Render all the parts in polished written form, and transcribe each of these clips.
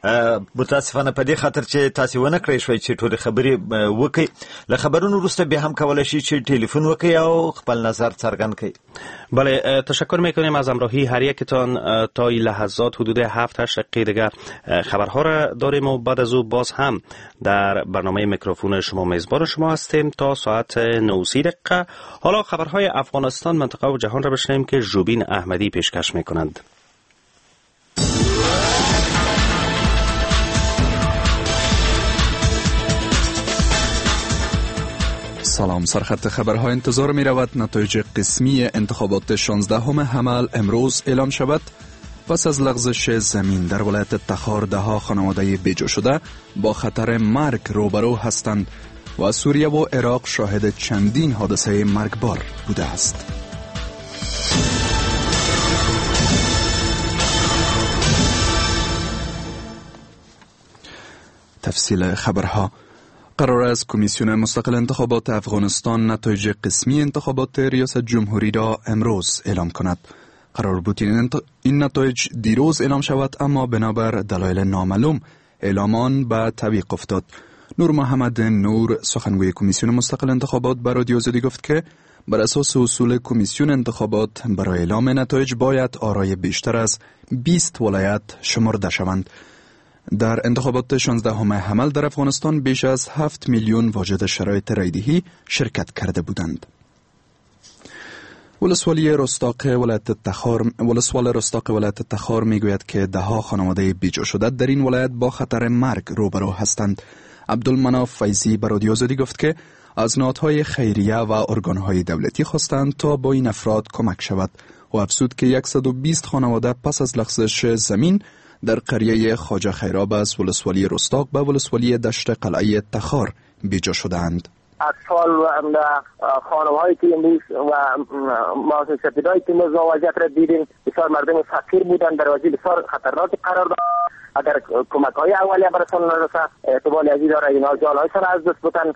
متاسفانه په دې خاطر چې تاسو ونه کړی شوي چې ټول خبرې وکړي. له خبرونو وروسته به هم کولای شي چې تلفن وکړي او خپل نظر څرګند کړي. بله، تشکر میکنیم از همراهی هر یکتان. تا این لحظات حدود 7-8 دقیقه دیگر خبرها را داریم و بعد از او باز هم در برنامه میکروفون شما میزبان شما هستیم تا ساعت 9:30 دقیقه. حالا خبرهای افغانستان، منطقه و جهان را بشنویم که ژوبین احمدی پیشکش میکنند. سلام، سرخط خبرها انتظار می رود نتایج قسمی انتخابات 16 حمل امروز اعلام شود. پس از لغزش زمین در ولایت تخار 10 خانواده بیجا شده با خطر مرگ روبرو هستند و سوریه و عراق شاهد چندین حادثه مرگبار بوده است. تفصیل خبرها. قرار است کمیسیون مستقل انتخابات افغانستان نتایج قسمی انتخابات ریاست جمهوری را امروز اعلام کند. قرار بود این نتایج دیروز اعلام شود، اما بنابر دلایل نامعلوم اعلامان به تعویق افتاد. نور محمد نور، سخنگوی کمیسیون مستقل انتخابات، به رادیو آزادی گفت که بر اساس اصول کمیسیون انتخابات برای اعلام نتایج باید آرای بیشتر از 20 ولایت شمرده شوند. در انتخابات 16 حمل در افغانستان بیش از 7 میلیون واجد شرایط رایدهی شرکت کرده بودند. ولسوالی رستاق ولایت تخار میگوید که 10 خانواده بیجا شده در این ولایت با خطر مرگ روبرو هستند. عبدالمناف فیضی به رادیو آزادی گفت که از نهادهای خیریه و ارگانهای دولتی خواستند تا با این افراد کمک شود و افزود که 120 خانواده پس از لغزش زمین در قریه خواجه خیراب از ولسوالی رستاق به ولسوالی دشت قلعه تخار بیجا شدند. اطفال و خانم‌هایی که امروز و ماسه سپیدایی که امروز وضعیت را دیدیم بسیار مردم فقیر بودند، در وضعیت بسیار خطرناک قرار دارند. اگر کمک‌های اولیه برسان نرسد احتمال ازی داره اینا جان‌هایشان از دست بدن.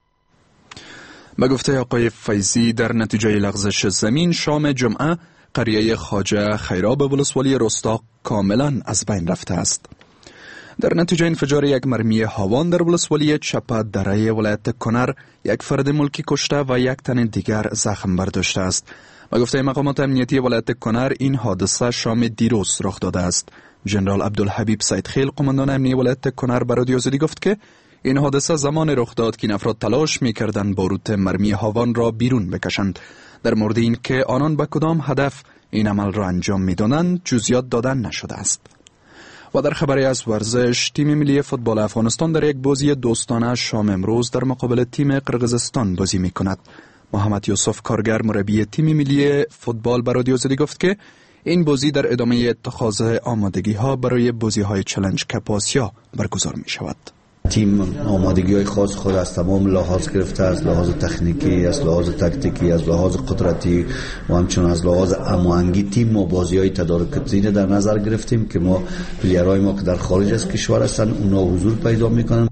به گفته آقای فیضی، در نتیجه لغزش زمین شام جمعه قریه خواجه خیراب ولسوالی رستاق کاملا از بین رفته است. در نتیجه انفجار یک مرمی هاوان در ولسوالی چپه دره ولایت کنر یک فرد ملکی کشته و یک تن دیگر زخم برداشته است. به گفته مقامات امنیتی ولایت کنر این حادثه شام دیروز رخ داده است. ژنرال عبدالحبیب سیدخیل، قماندان امنیتی ولایت کنر، به رادیو آزادی گفت که این حادثه زمان رخ داد که این افراد تلاش می‌کردند باروت مرمی هاوان را بیرون بکشند. در مورد این که آنان به کدام هدف این عمل را انجام می‌دادند جزئیات دادن نشده است. و در خبری از ورزش، تیم ملی فوتبال افغانستان در یک بازی دوستانه شام امروز در مقابل تیم قرقیزستان بازی می‌کند. محمد یوسف کارگر، مربی تیم ملی فوتبال، به رادیو آزادی گفت که این بازی در ادامه اتخاذ آمادگی‌ها برای بازی‌های چالش کاپ آسیا برگزار می‌شود. تیم آمادگی‌های خاص خود از تمام لحاظ گرفته، از لحاظ تکنیکی، از لحاظ تاکتیکی، از لحاظ قدرتی و همچنین از لحاظ هماهنگی تیم ما بازی‌های تدارکاتی در نظر گرفتیم که ما پلیرهای ما که در خارج از کشور هستند اونا حضور پیدا می‌کنند.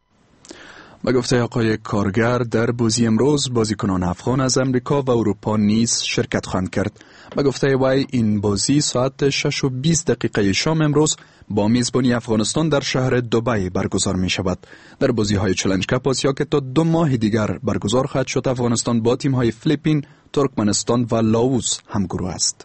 به گفته آقای کارگر، در بازی امروز بازیکنان افغان از امریکا و اروپا نیز شرکت خواهند کرد. به گفته وی این بازی ساعت 6:20 شام امروز با میزبانی افغانستان در شهر دبی برگزار می شود. در بازی های چالش کاپ آسیا که تا 2 ماه دیگر برگزار خواهد شد، افغانستان با تیم های فیلیپین، ترکمنستان و لاوس همگروه است.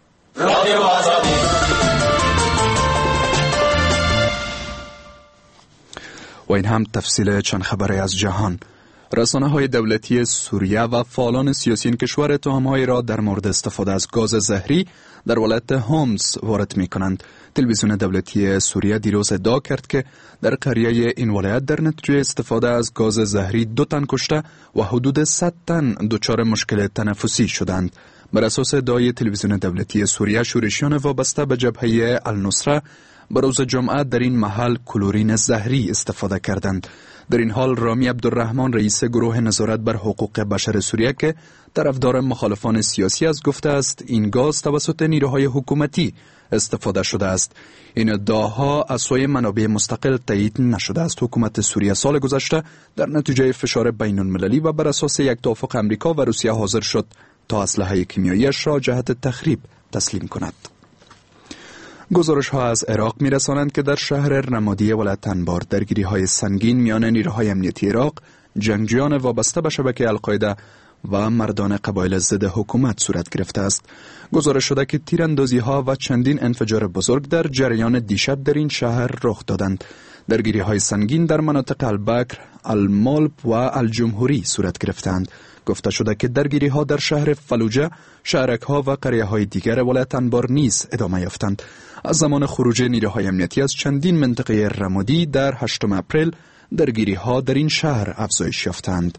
و این هم تفصیل چند خبری از جهان. رسانه‌های دولتی سوریه و فعالان سیاسی این کشور اتهام‌هایی را در مورد استفاده از گاز زهری در ولایت هومس وارد می‌کنند. تلویزیون دولتی سوریه دیروز ادعا کرد که در قریه این ولایت در نتیجه استفاده از گاز زهری 2 تن کشته و حدود 100 تن دچار مشکل تنفسی شدند. بر اساس ادعای تلویزیون دولتی سوریه، شورشیان وابسته به جبهه النصره به روز جمعه در این محل کلورین زهری استفاده کردند. در این حال رامی عبدالرحمن، رئیس گروه نظارت بر حقوق بشر سوریه که طرفدار مخالفان سیاسی است، گفته است این گاز توسط نیروهای حکومتی استفاده شده است. این ادعاها از سوی منابع مستقل تایید نشده است. حکومت سوریه سال گذشته در نتیجه فشار بین المللی و بر اساس یک توافق امریکا و روسیه حاضر شد تا اسلحه کیمیایی‌اش را جهت تخریب تسلیم کند. گزارش ها از عراق می رسانند که در شهر رمادی ولایت انبار درگیری های سنگین میان نیروهای امنیتی عراق، جنگجویان وابسته به شبکه القاعده و مردان قبایل ضد حکومت صورت گرفته است. گزارش شده که تیراندازی ها و چندین انفجار بزرگ در جریان دیشب در این شهر رخ دادند. درگیری های سنگین در مناطق البکر، المالب و الجمهوری صورت گرفتند. گفته شده که درگیری ها در شهر فلوجه، شهرک ها و قریه های دیگر ولایت انبار نیز ادامه یافتند. از زمان خروج نیروهای امنیتی از چندین منطقه رمادی در 8 اپریل درگیری ها در این شهر افزایش یافتند.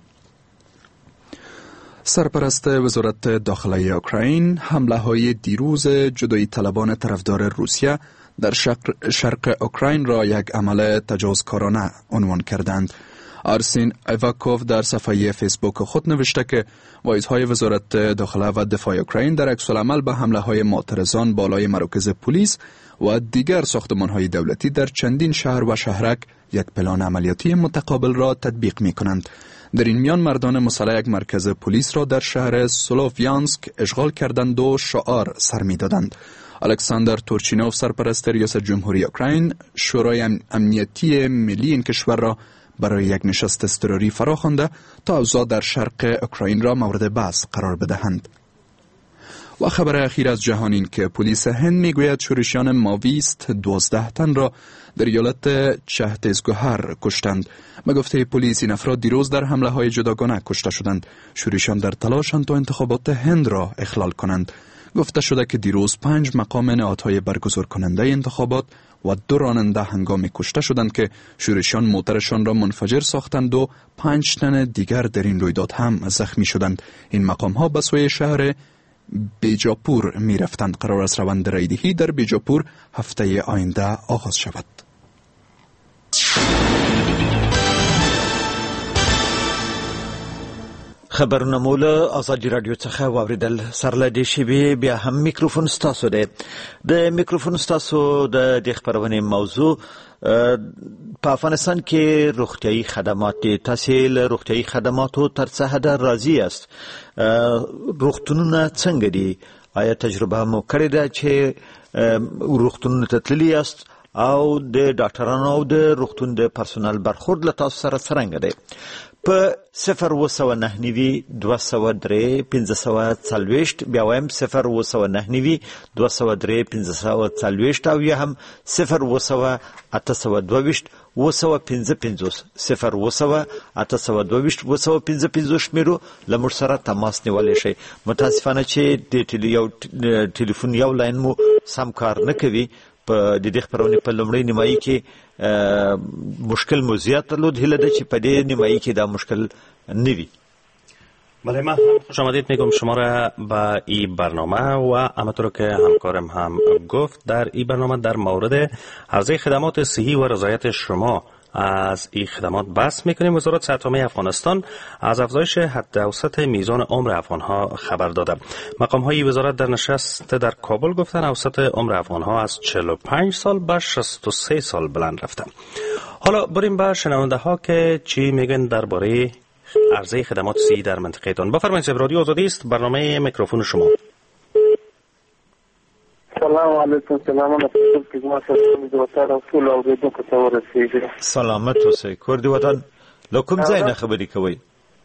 سرپرست وزارت داخلی اوکراین حمله های دیروز جدایی طلبان طرفدار روسیه در شرق اوکراین را یک عمل تجاوزکارانه عنوان کردند. آرسین ایواکوف در صفحه فیسبوک خود نوشته که واحدهای وزارت داخله و دفاع اوکراین در عکس‌العمل به حمله های معترضان بالای مراکز پلیس و دیگر ساختمان‌های دولتی در چندین شهر و شهرک یک پلان عملیاتی متقابل را تطبیق می‌کنند. در این میان مردان مسلح یک مرکز پلیس را در شهر سلوفیانسک اشغال کردند و شعار سر می‌دادند. الکساندر تورچینوف سرپرست ریاست جمهوری اوکراین شورای امنیتی ملی این کشور را برای یک نشست اضطراری فراخوانده تا اوضاع در شرق اوکراین را مورد بحث قرار بدهند. و خبر اخیر از جهان این که پلیس هند میگوید شورشیان ماویست 12 تن را در ایالت چهتیزگوهر کشتند. به گفته پلیس این افراد دیروز در حمله های جداگانه کشته شدند. شورشیان در تلاشند تا انتخابات هند را اخلال کنند. گفته شده که دیروز 5 مقام نهادهای برگزار کننده انتخابات و 2 راننده هنگامی کشته شدند که شورشیان موترشان را منفجر ساختند و 5 تن دیگر در این رویداد هم زخمی شدند. این مقام ها به سوی شهر بیجاپور می رفتند. قرار است روند رایدهی در بیجاپور هفته آینده آغاز شود. خبرونه مول آزادی رادیو څخه واوریدل. سرلدې شیبې بیا هم میکروفون ستاسو دی. د میکروفون ستاسو د خبرونې موضوع په افغانستان کې روغتیايي خدمات دي. تاسو له روغتیايي خدماتو تر څه حده راضي یاست؟ روغتونونه څنګه دي؟ آیا تجربه مو کړې ده چې روغتونونه ته تللي یاست او د ډاکټرانو او د روغتون د پرسونل برخورد له تاسو سره څرنګه دی؟ په 029 203 1540 بیا وایم 029 203 1540 او یا هم 0 822 255 0 822 شمیرو لمر سره تماس نیولای شي. متاسفانه چې د ټلیفون یو لاین مو سم کار نه کوي. په د دې خبرونې په لومړۍ نیمایي کې مشکل مو زیات درلود. هیله ده چې په دې نیمایي کې دا مشکل نه وي. بله، من هم خوش آمدید میگم شما را به این برنامه و همونطور که همکارم هم گفت در این برنامه در مورد حوزه خدمات صحی و رضایت شما از این خدمات بحث میکنیم. وزارت صحت عامه افغانستان از افزایش حد اوسط میزان عمر افغانها خبر داده. مقام های وزارت در نشست در کابل گفتن اوسط عمر افغانها از 45 سال به 63 سال بلند رفته. حالا بریم به شنونده ها که چی میگن درباره عرضه خدمات صحی در منطقه تان. بفرمایید. رادیو آزادی است، برنامه میکروفون شما. سلام علیکم. سلامونه که ما سره د وطن او ټول اوریدونکو ته ورسیږي. سلامت اوسئ. کور دی وطن له کوم ځای نه خبرې کوئ؟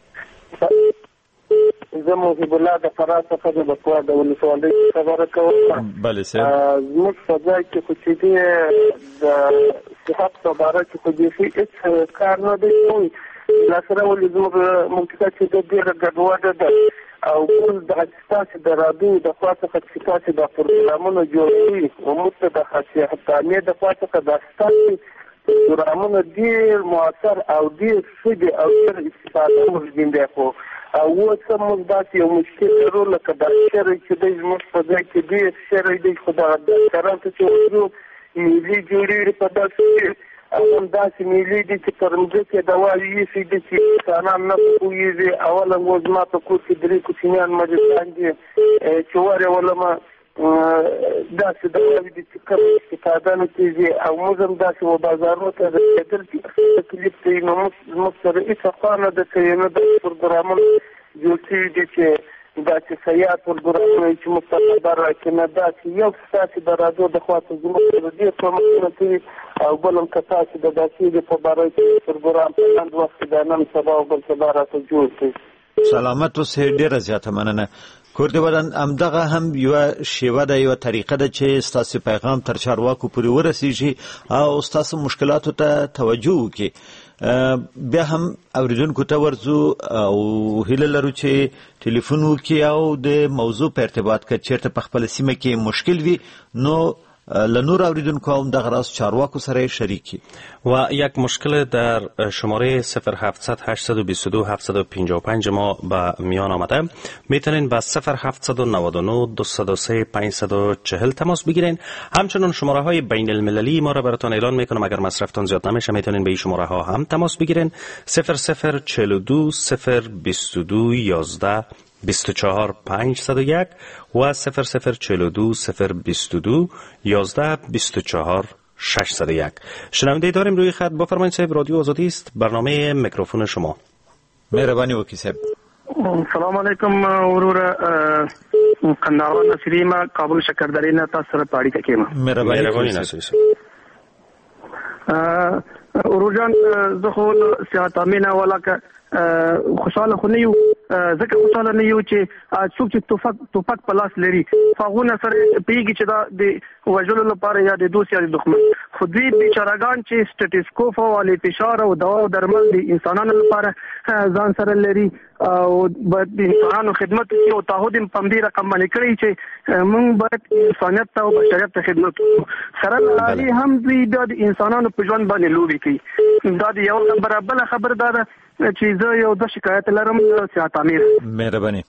زه محب الله د فراه څخه د بکواه د ولسوالۍ خبره کوم. بله صاحب. زموږ په ځای کې خو چې دی د صحت په باره کې خو دې هېڅ کار نه دی کوي. لاسره ولې زموږ منطقه چې د ډېره ګډوډه ده او ټول د ستاسو د رادیو د خوا څخه چې تاسو د پروګرامونو جوړوي او موږ ته د خاصیتانې د خوا څخه د ستاسو پروګرامونو ډېر مؤثر او ډېر ښه دي او ډېر استفاده موږ دی. خو او اوس هم موږ داسې یو مشکل لرو لکه دا شری چې دی زموږ په ځای کې ډېر شری دی. خو دا ډاکټران ته چې وایو ملي جوړېږي په داسې هم داسې ملي دي چې پر مځکې دوا ایښي دي چې انسانان نه پوهېږي. اوله اوس زما په کور کې 3 کوچنیان مریضان دي چې ورولمه داسې دواوې دي چې کوم استفاده نه کېږي او موږ هم داسې و بازارونو ته رسېدل چې تکلیف دی. نو موږ سره هېڅ خوا نه ده چې نه د پروګرامونه جوړ شوي دي چې داسې سیاح پروګرامونه چې مستقبل راکنه داسې یو ستاسې د راډیو د خوا ته زموږ سره ډېر پرمختګونه کوي او بل هم که تاسې د داسې په باره کې پروګرام په لنډ وخت کې دا نن سبا او بل سبا راته جوړ کړي. سلامت اوسئ، ډېره زیاته مننه. کور دې ودان همدغه هم یوه شیوه ده، یوه طریقه ده چې ستاسې پیغام تر چارواکو پورې ورسیږي او ستاسو مشکلاتو ته توجه وکړي. بیا هم اوریدونکو ته ورځو او هیله لرو چې ټلیفون وکړي او د موضوع په ارتباط که چیرته په خپله سیمه کې مشکل وي نو لنور اوریدونکو هم دغه راز چارواکو سره شریکی. و یک مشکل در شماره 0700 822 755 ما به میان آمده. میتونین با 0799 203 540 تماس بگیرین. همچنین شماره های بین المللی ما را براتون اعلان میکنم، اگر مصرفتان زیاد نمیشه میتونین به این شماره ها هم تماس بگیرین. 0042 022 11 24 501 و 0042 022 11 24 601. شنونده داریم روی خط. بفرمایید صاحب، رادیو آزادی است، برنامه میکروفون شما. مهربانی وکیل صاحب. سلام علیکم ورور قندهار نصری، ما کابل شکردری نه تاسو سره پاړی کېم. مهربانی نصری صاحب. ورور جان زه خو صحت امینه ولاکه خوشاله خو نه یو، ځکه خوشاله نه یو چې څوک چې توپک په لاس لري فغونه سره پیږي چې دا د وژلو لپاره یا د دوست یا د دښمن، خو دوی بیچارهګان چې سټیټسکوپ او علي فشار او دوا او درمل د انسانانو لپاره ځان سره لري او باید د انسانانو خدمت وکړي او تعهد یې په همدې رقم باندې کړی چې موږ باید انسانیت ته او بشریت ته خدمت وکړو. سره له هم دوی د انسانانو په ژوند باندې لوبې کوي. دا د یو خبره. بله خبره دا ده چې زه یو د شکایت لرم سیاحت امیر. مهرباني.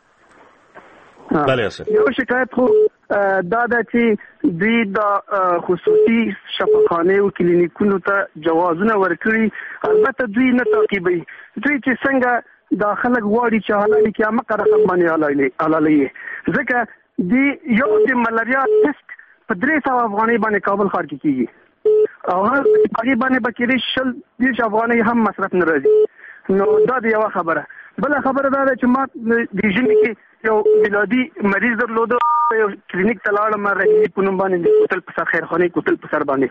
بله اسه. یو شکایت خو دا ده چې دوی د خصوصي شفاخانه او کلینیکونو ته جوازونه ورکړي، البته دوی نه تعقیبوي. دوی چې څنګه دا خلک غواړي چې حلالي کې امه رقم باندې حلالي، ځکه دی یو د ملاریا ټیسټ په 300 افغانۍ باندې کابل ښار کې کیږي او هغه باندې بکیری 20 افغانۍ هم مصرف نه راځي. نو دا د یو خبره. بل خبره دا ده چې ما د ژوند کې یو بلادي مریض درلود، یو کلینیک ته لاړم، رحیمی په نوم باندې کوتل په سر خیرخانه کوتل په سر باندې.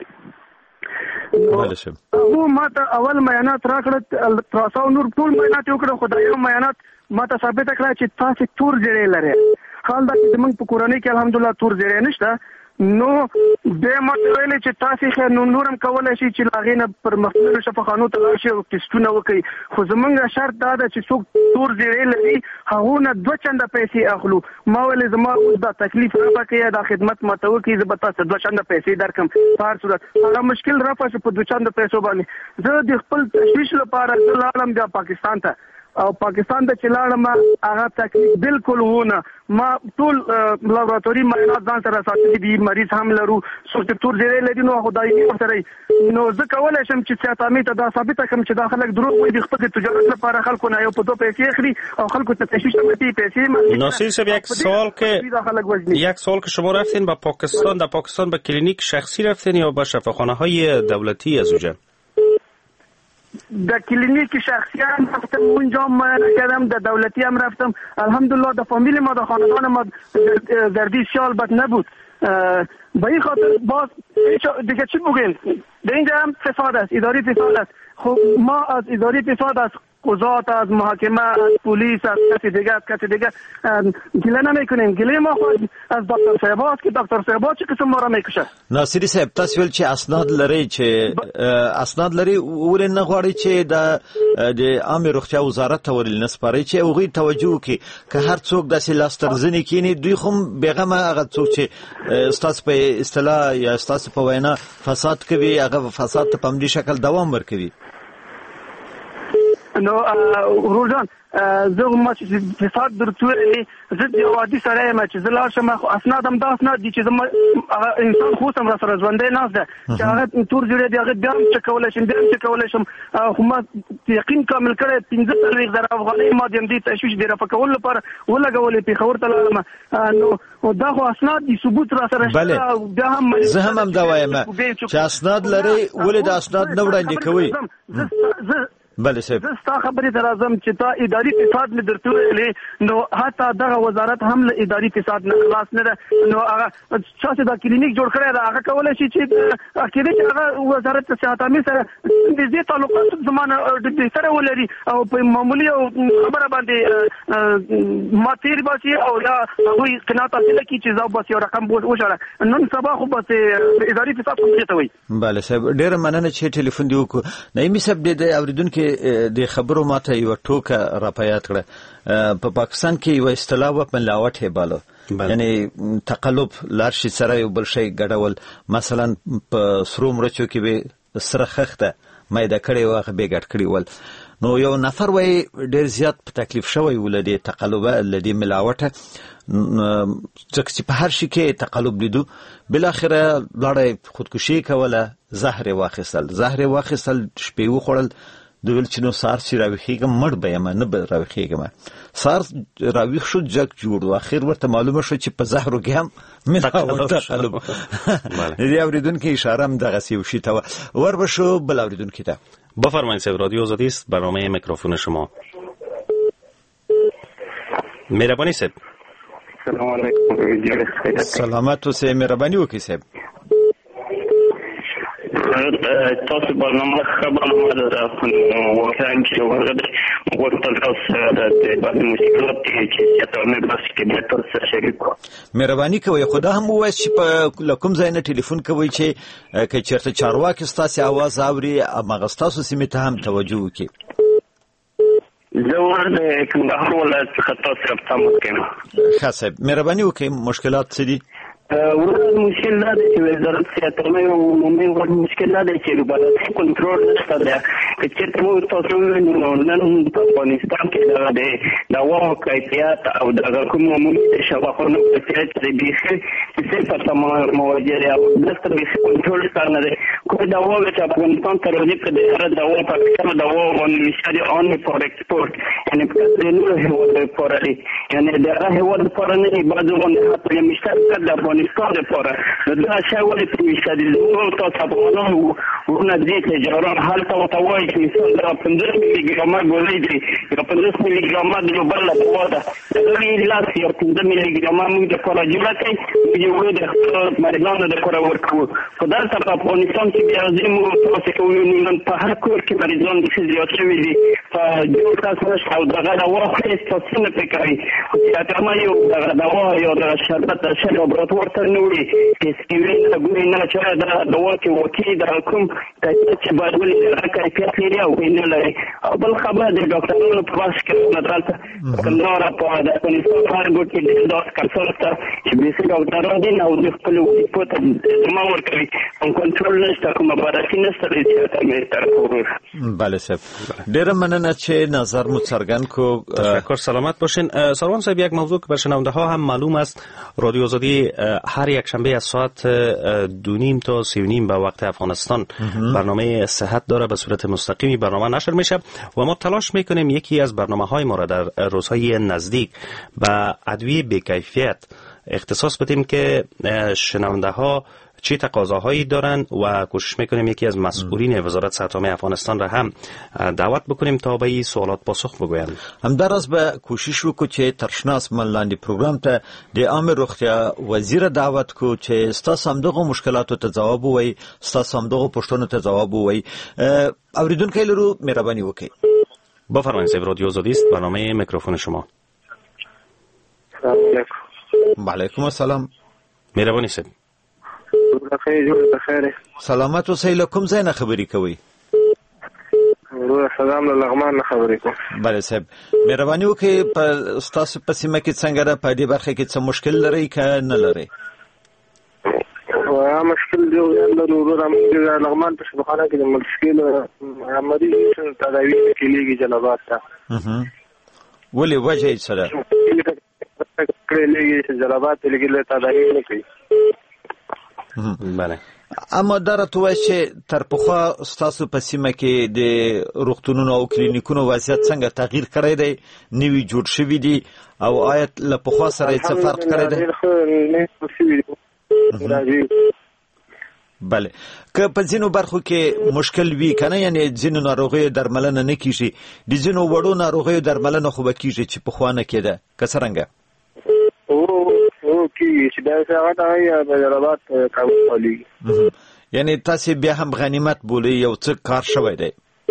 نو ما ته اول معاینات راکړل، تراسو نور ټول معاینات وکړو، خدای یو معاینات ما ته ثابت کړه چې تاسو تور جوړې لري. حال دا چې موږ په کورنۍ کې الحمدلله تور جوړې نشته. نو د ماته چې تاسو خیر نورم کولای شي چې لاغې نه پر مختلفو شفاخانو ته لاړ شي او ټیسټونه وکړي، خو زمونږ شرط دا ده چې څوک تور جوړې لري هغه نه 2 چنده پیسې اخلو. ما ولې زما دا تکلیف را پکې دا خدمت ماته وکړي، زه به تاسو 2 چنده پیسې درکم. په هر صورت هغه مشکل را پښه په 2 چنده پیسو باندې زه د خپل تشویش لپاره لاړم د پاکستان ته، او پاکستان ته چې لاړم هغه تکلیف بالکل ونه. ما ټول لابراتوري معاینات ځان سره ساتلي دي، مریض هم لرو، څوک تور جوړې لري نو خدای دې ورسره. نو زه کولای شم چې سیاحت ته دا ثابت کړم چې دا خلک دروغ وایي، د خپل تجارت لپاره خلکو نه یو په 2 پیسې اخلي او خلکو ته تشویش کوي پیسې. ناصر صاحب، یک سوال که شما رفتین با پاکستان، در پاکستان به کلینیک شخصی رفتین یا به شفاخانه های دولتی از اونجا؟ د کلینیک شخصی هم رفتم، اونجا هم کردم، د دولتی هم رفتم. الحمدلله د فامیل ما، د خاندان ما دردی سیال بد نبود. به این خاطر باز دیگه چی بگیم، به اینجا هم فساد است، اداری فساد است. خب ما از اداری فساد، از قضات، از محاکمه، از پلیس، از کسی دیگه گله نمیکنیم. گله ما خود از دکتر صاحب است که دکتر صاحب چه قسم ما را میکشه. ناصری صاحب، تاسو ول چې اسناد لري ولې نه غواړي چې د عامه روغتیا وزارت ته ورل نسپاري چې هغه توجه وکړي که هر څوک داسې لاسترزنی کینی دوی خو بیغمه هغه څوک چې استاد په اصطلاح یا استاد په وینا فساد کوي، هغه فساد ته په همدې شکل دوام ورکوي. نو ورور جان زه ما چې فساد درتوي زه د عادي سره ما چې زلار شم، خو اسناد هم دا اسناد دي چې زما انسان خو سم را سره ژوندې نه ده چې هغه تور جوړې دی، هغه بیا چې کولای شم خو ما یقین کامل کړی 15,000 افغانۍ ما د دې تشویش دی را پکول لپاره ولګولې په خبر ته لاله. نو دا خو اسناد دي، ثبوت را سره شته. بیا هم زه هم دا وایم چې اسناد لري، ولې د اسناد نه وړاندې کوي؟ بله صاحب زه ستا خبرې ته راځم چې تا اداري فساد مې درته ویلې نو حتی دغه وزارت هم له اداري فساد نه خلاص نه ده نو هغه چا چې دا کلینیک جوړ کړی ده هغه کولی شي چې کېدای چې هغه وزارت صحت عامې سره نږدې تعلقات زمانه بهتره ولري او په معمولي او خبره باندې ما تیر باسي او یا هغوی قناعت حاصله کړي چې زه بس یو رقم وشاړه نن سبا خو بس اداري فساد خو دې ته وایي. بله صاحب ډېره مننه چې ټلیفون دې وکړو. نعیمي صاحب د اورېدونکي د خبرو ماته یو ټوکه را په یاد کړه. په پاکستان کې یو اصطلاح و ملاوت یې باله، یعنی تقلب لار شي سره یو بل شی ګډول. مثلا په سرو مرچو کې به سره خخته مایده کړی و هغه به ګډ کړي ول. نو یو نفر وای ډېر زیات په تکلیف شوی ولدي تقلب لدی ملاوته ځکه چې په هر شي کې تقلب لیدو. بل اخره لړۍ خودکشي کوله، زهر واخیستل شپې وخوړل د ویل چې نو سار چې راویخېږم مړ به یم نه به راویخېږم. سار راویخ شو جګ جوړ و اخر ورته معلومه شو چې په زهرو کې هم ملاوت تقلب. دې اورېدونکي اشاره هم دغسې یو شي ته وربشو. بل اورېدونکي ته بفرمایید صاحب، رادیو آزادی است، برنامه میکروفون شما. مهربانی صاحب. سلام علیکم. سلامت اوسئ، مهرباني وکړئ صاحب. تاسو برنامه خبرونه ده واقعا چې وغوښتل تاسو د بعض مشکلات چې تاسو بس کې د تاسو شریک مهرباني کوئ. خدا هم وایي چې په کوم ځای نه ټلیفون کوي چې که چېرته چارواکي ستاسو اواز اوري هغه ستاسو سیمې ته هم توجه وکړي. زه ورته کندهار ولایت څخه تاسو رابطه کوم. ښه صاحب، مهرباني وکړئ. مشکلات څه دي؟ ورته مشکل دا دی چې وزارت صحت عامې عمومي مشکل دا دی چې عبادت کنټرول نشته دی. که چېرته موږ تاسو ووینو نن په افغانستان کې د دواو کیفیت او د کوم عمومي شفافانو کیفیت دی بیخي صفر ته مواجه دی او دلته بیخي کنټرول شته نه دی. کومې دواوې چې افغانستان ته راځي که د هره دوا پاکستان دوا باندې مشتري اونلی فور ایکسپورټ یعنې په د نورو هېوادو لپاره دی، یعنې د هغه هېواد لپاره نه دی. بعضې باندې حتی یو مشتري کړ د افغانستان لپاره دا شی ولې پرې مشتري زموږ تاسو افغانان ورونه دي تجاران هلته ورته وایي چې مثال دا 15 ملي ګرامه ګولۍ دی یا 15 ملي ګرامه د یو بله دوا ده د هغې لاس یو 15 ملي ګرامه موږ دپاره جوړه کړئ یو د خپلو مریضانو دپاره ورکوو. خو دلته په افغانستان کې بیا راځي موږ تاسې کوو نن په هر کور کې مریضان بیخي زیات شوي دي په جوړ کس نشته او دغه دوا خو هېڅ تاسې نه پرې کوي. خو صحتعامه یو دغه دوا یا دغه شربت ښه لابراتوار ته نه وړي تسکیوي نه ګوري نه چې دا دوا کې واقعي دغه کوم کیفیت چې باید ولري هغه کیفیت لري او نه لري. او بل خبره د ډاکټرانو په بحث کې دلته کندهار په د افغانستان هر ګوټ کې داسې کسان شته چې بیخي ډاکټران دي او د خپلو وظیفو ته ادامه ورکوي او کنټرول نشته، کومه بررسي نشته د صحت عامې طرفه. بله صاحب، ډېره مننه چې نظر مو څرګند کو. تشکر، سلامت باشین. سروان صاحب، یک موضوع که بر شنونده ها هم معلوم است، رادیو آزادی هر یک شنبه از ساعت 2:30 تا 3:30 به وقت افغانستان برنامه صحت داره، به صورت مستقیمی برنامه نشر میشه و ما تلاش میکنیم یکی از برنامه‌های ما را در روزهای نزدیک به ادویه بی‌کیفیت اختصاص بدیم که شنونده ها چه تقاضاهایی دارن و کوشش میکنیم یکی از مسئولین وزارت صحت عامه افغانستان را هم دعوت بکنیم تا به این سوالات پاسخ بگویند. همداراز به کوشش وکړو چې ترشناس ملاندې پروګرام ته د عامه روغتیا وزیر دعوت کو چې ستاسو همدغه مشکلاتو ته ځواب ووایي، ستاسو همدغه پوښتنو ته ځواب ووایي. اوریدونکي لرو، مهرباني وکړئ. بفرمایید صاحب، رادیو آزادی است، برنامه میکروفون شما. سلام علیکم. وعلیکم السلام. مهرباني صاحب. سلامت اوسئ. له کوم ځای نه خبرې کوئ؟ سلام له لغمان نه خبرې کوم. بله صاحب، مهرباني وکړئ په ستاسو په سیمه کې څنګه ده، په دې برخه کې څه مشکل لرئ که نه لرئ؟ مشکل دی د لغمان په شفاخانه کې د مشکل مریض تداوي کېږي جلبات ته. ولې وجه یې څه ده؟ جلبات لګي تداوي نه کوي. بله. اما دا راته وایي چې تر پخوا ستاسو په سیمه کې د روغتونونو او کلینیکونو وضعیت څنګه تغییر کړی دی؟ نوي جوړ شوي دي او آیا له پخوا سره یې څه فرق کړی دی؟ بله که په ځینو برخو کې مشکل وی کنه یعنی ځینو ناروغیو درملنه نه کیږي د ځینو وړو ناروغیو درملنه خو به کیږي چې په خوانه کېده که څرنګه او کی چې دا څنګه یا بجربات کوي یعنی تاسو بیا هم غنیمت بولی یو څه کار شوی دی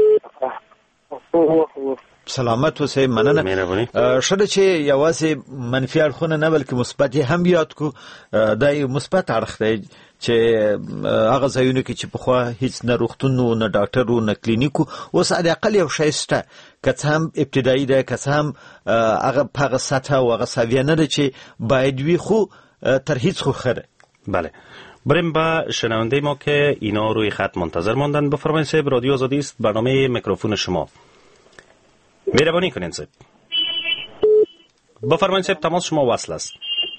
سلامت اوسئ مننه شته چې یوازې منفي اړخونه نه بلکې مثبت هم یاد کو دا یو مثبت اړخ دی چې هغه ځایونه کې چې په خوا هیڅ نه روغتون نه ډاکټر نه کلینیک اوس علي اقل یو شی شته که څه هم ابتدایي ده که څه هم هغه په هغه سطح او هغه سویه نه ده چې باید وي خو تر هیڅ خو خره. بله بریم با شنونده ما که اینا روی خط منتظر ماندن. بفرمایید صاحب رادیو آزادی است برنامه میکروفون شما. مهربانی کنین صاحب. بفرمایید صاحب تماس شما وصل است.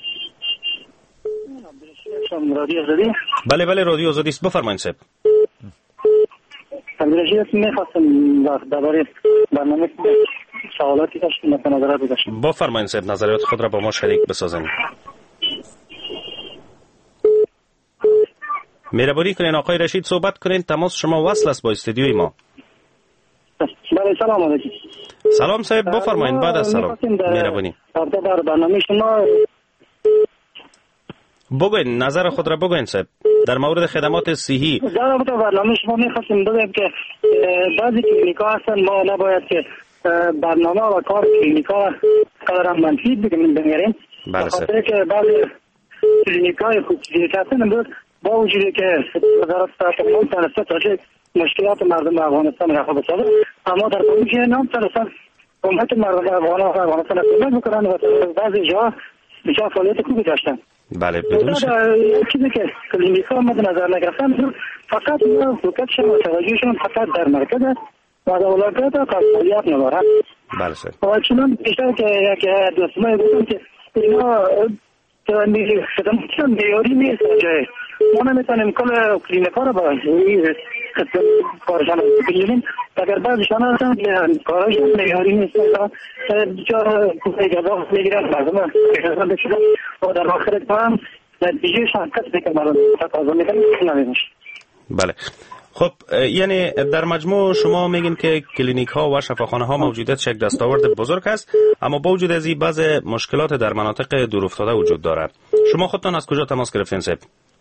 رادیو آزادی؟ بله بله رادیو آزادی است. بفرمایید صاحب. عبدالرشید می‌خواستم درباره برنامه سوالاتی داشتم مثلا نظرات داشتم. بفرمایید صاحب نظریات خود را با ما شریک بسازید. مهربانی کنین آقای رشید صحبت کنین. تماس شما وصل است با استودیوی ما. بله سلام علیکم. سلام صاحب بفرمایید. بعد از سلام مهربانی در برنامه شما بگوین نظر خود را بگوین صاحب در مورد خدمات صحی. در رابطه با برنامه شما می‌خواستیم بگیم که بعضی کلینیک‌ها هستن ما نباید که برنامه و کار کلینیک‌ها قدر منفی بگیریم. بله صاحب. خاطر که بعضی کلینیک‌های خصوصی هستن با وجودی که وزارت صحت تونسته تا مشکلات مردم افغانستان را خوب بسازه اما در کمی که نام تونستن حکومت مردم افغانستان کمک بکنن و بعضی جا بسیار فعالیت خوبی داشتن. بله بدون شک چیزی که کلینیک‌ها مد نظر نگرفتن فقط فوکسشون و توجهشون فقط در مرکز و دولت و فعالیت ندارن. بله صاحب. و چون بیشتر که دوستان گفتن که اینا خدمات معیاری نیست جای ما نمیتونیم کل کلینیک‌ها رو با کارشان بگیریم اگر بعضیشان هستن که کارشان معیاری نیست بیچاره اجازه میگیرن مردم اجازه بشیدن و در آخر کار نتیجهشان کسی که مردم تقاضا میکنن نمیشه. بله خب یعنی در مجموع شما میگین که کلینیک ها و شفاخانه ها موجودیت یک دستاورد بزرگ است اما با وجود از این بعض مشکلات در مناطق دورافتاده وجود دارد. شما خودتان از کجا تماس گرفتین صاحب؟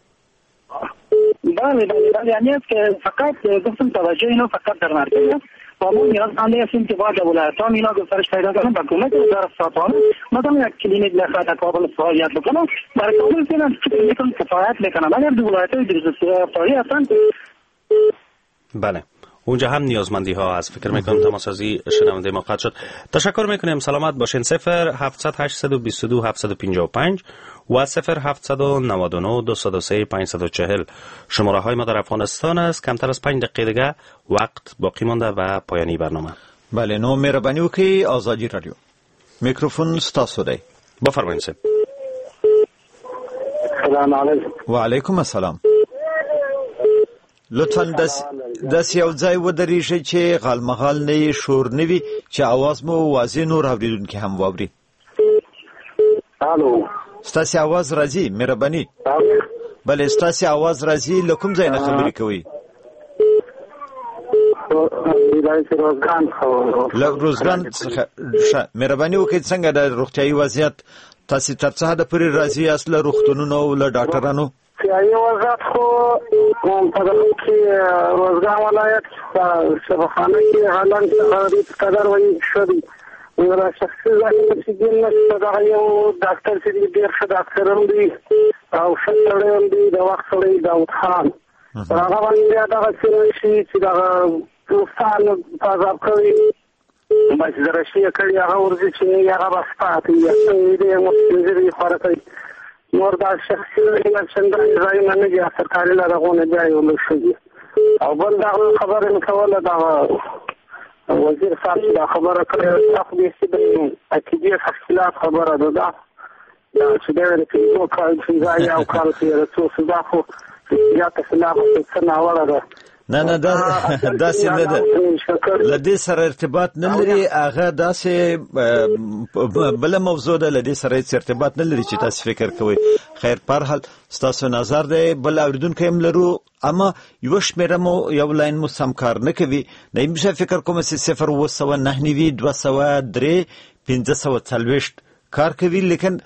بله یعنی است که فقط گفتم توجه اینا فقط در مرکز است و ما نیاز مانده هستیم که با دولت‌ها اینا گسترش پیدا کنن با کمک وزارت صحت مثلا یک کلینیک در کابل فعالیت بکنن برای کابل کلینیک کفایت میکنن اگر دولت‌های درست‌افزاری هستن. بله اونجا هم نیازمندی ها از فکر میکنم تماسازی شنونده ما قطع شد. تشکر میکنیم سلامت باشین. 0700 822 755 و 0799 203 540 شماره های ما در افغانستان است. کمتر از 5 دقیقه دیگه وقت باقی مانده و پایانی برنامه. بله نو مهربانی وکړئ آزادی رادیو میکروفون ستاسو دی. بفرمایئ صاحب. سلام علیکم. و علیکم السلام. لطفاً داس یو ځای ودرېږئ چې غالمغال نه شور نه وي چې اواز مو واضح نور اورېدونکي هم واوري. الو ستاسو اواز راځي مهرباني. بله ستاسو اواز راځي له کوم ځای نه خبرې کوئ؟ روزګان څخه. مهرباني وکړئ څنګه د روغتیايي وضعیت تاسو تر څه حده پورې راضي یاست له روغتونونو او له ډاکټرانو؟ یو وضعیت خو په دغه کې روزګان ولایت شفاخانه کې حالان څه قدر وایي شوي نو شخصي ځای چې ګنه دغه یو ډاکټر چې ډېر ښه ډاکټر هم دی او ښه سړی هم دی د وخت سړی داود خان هغه باندې دغه چې دغه دوستان تازه کوي بس درشي کړي هغه ورځي چې هغه بس پاتې یې دې مو خبره کوي نور دا شخصي څنګه ځای نه دی سرکاري لارغونه دی ول شي او بل دا خبره نکوله دا وزیر صاحب دا خبره کړې تاسو دې چې اکیدي خلاف خبره ده دا چې دا چې یو کال چې ځای او کال چې رسو صدا خو یا خلاف څه نه وره نه داسې نه ده، لدې سره ارتباط نه لري. هغه داسې بل موضوع ده، لدې سره هیڅ ارتباط نه لري چې تاسو فکر کوئ. خیر په هر حال ستاسو نظر دی. بل اوریدونکی هم لرو، اما یو شمېره مو یو لاین مو سم کار نه کوي. نه یم فکر کوم چې 0 200 3 540 کار کوي، لیکن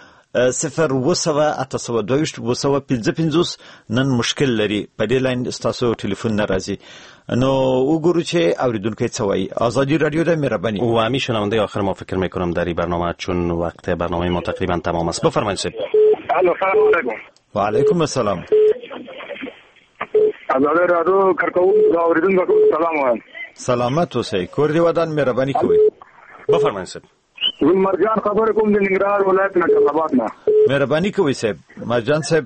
0 نن مشکل لري. په دې لاین ستاسو ټلیفون ناراضي. نو وګورو چې اوریدونکو څه وایي. آزادی رادیو ده، مهربانی. و همین شنونده آخر ما فکر میکنم در این برنامه، چون وقت برنامه ما تقریبا تمام است. بفرمایید سید. الو، سلام علیکم. و علیکم السلام. آزادی رادیو کارکو اوریدونکو سلام وایم. سلامت اوسئ. کور دی ودان، مهربانی کوئ. بفرمایید سید. مرجان خبر کوم د ننګرهار ولایت نه جلال نه. مهربانی کوئ صاحب. مرجان صاحب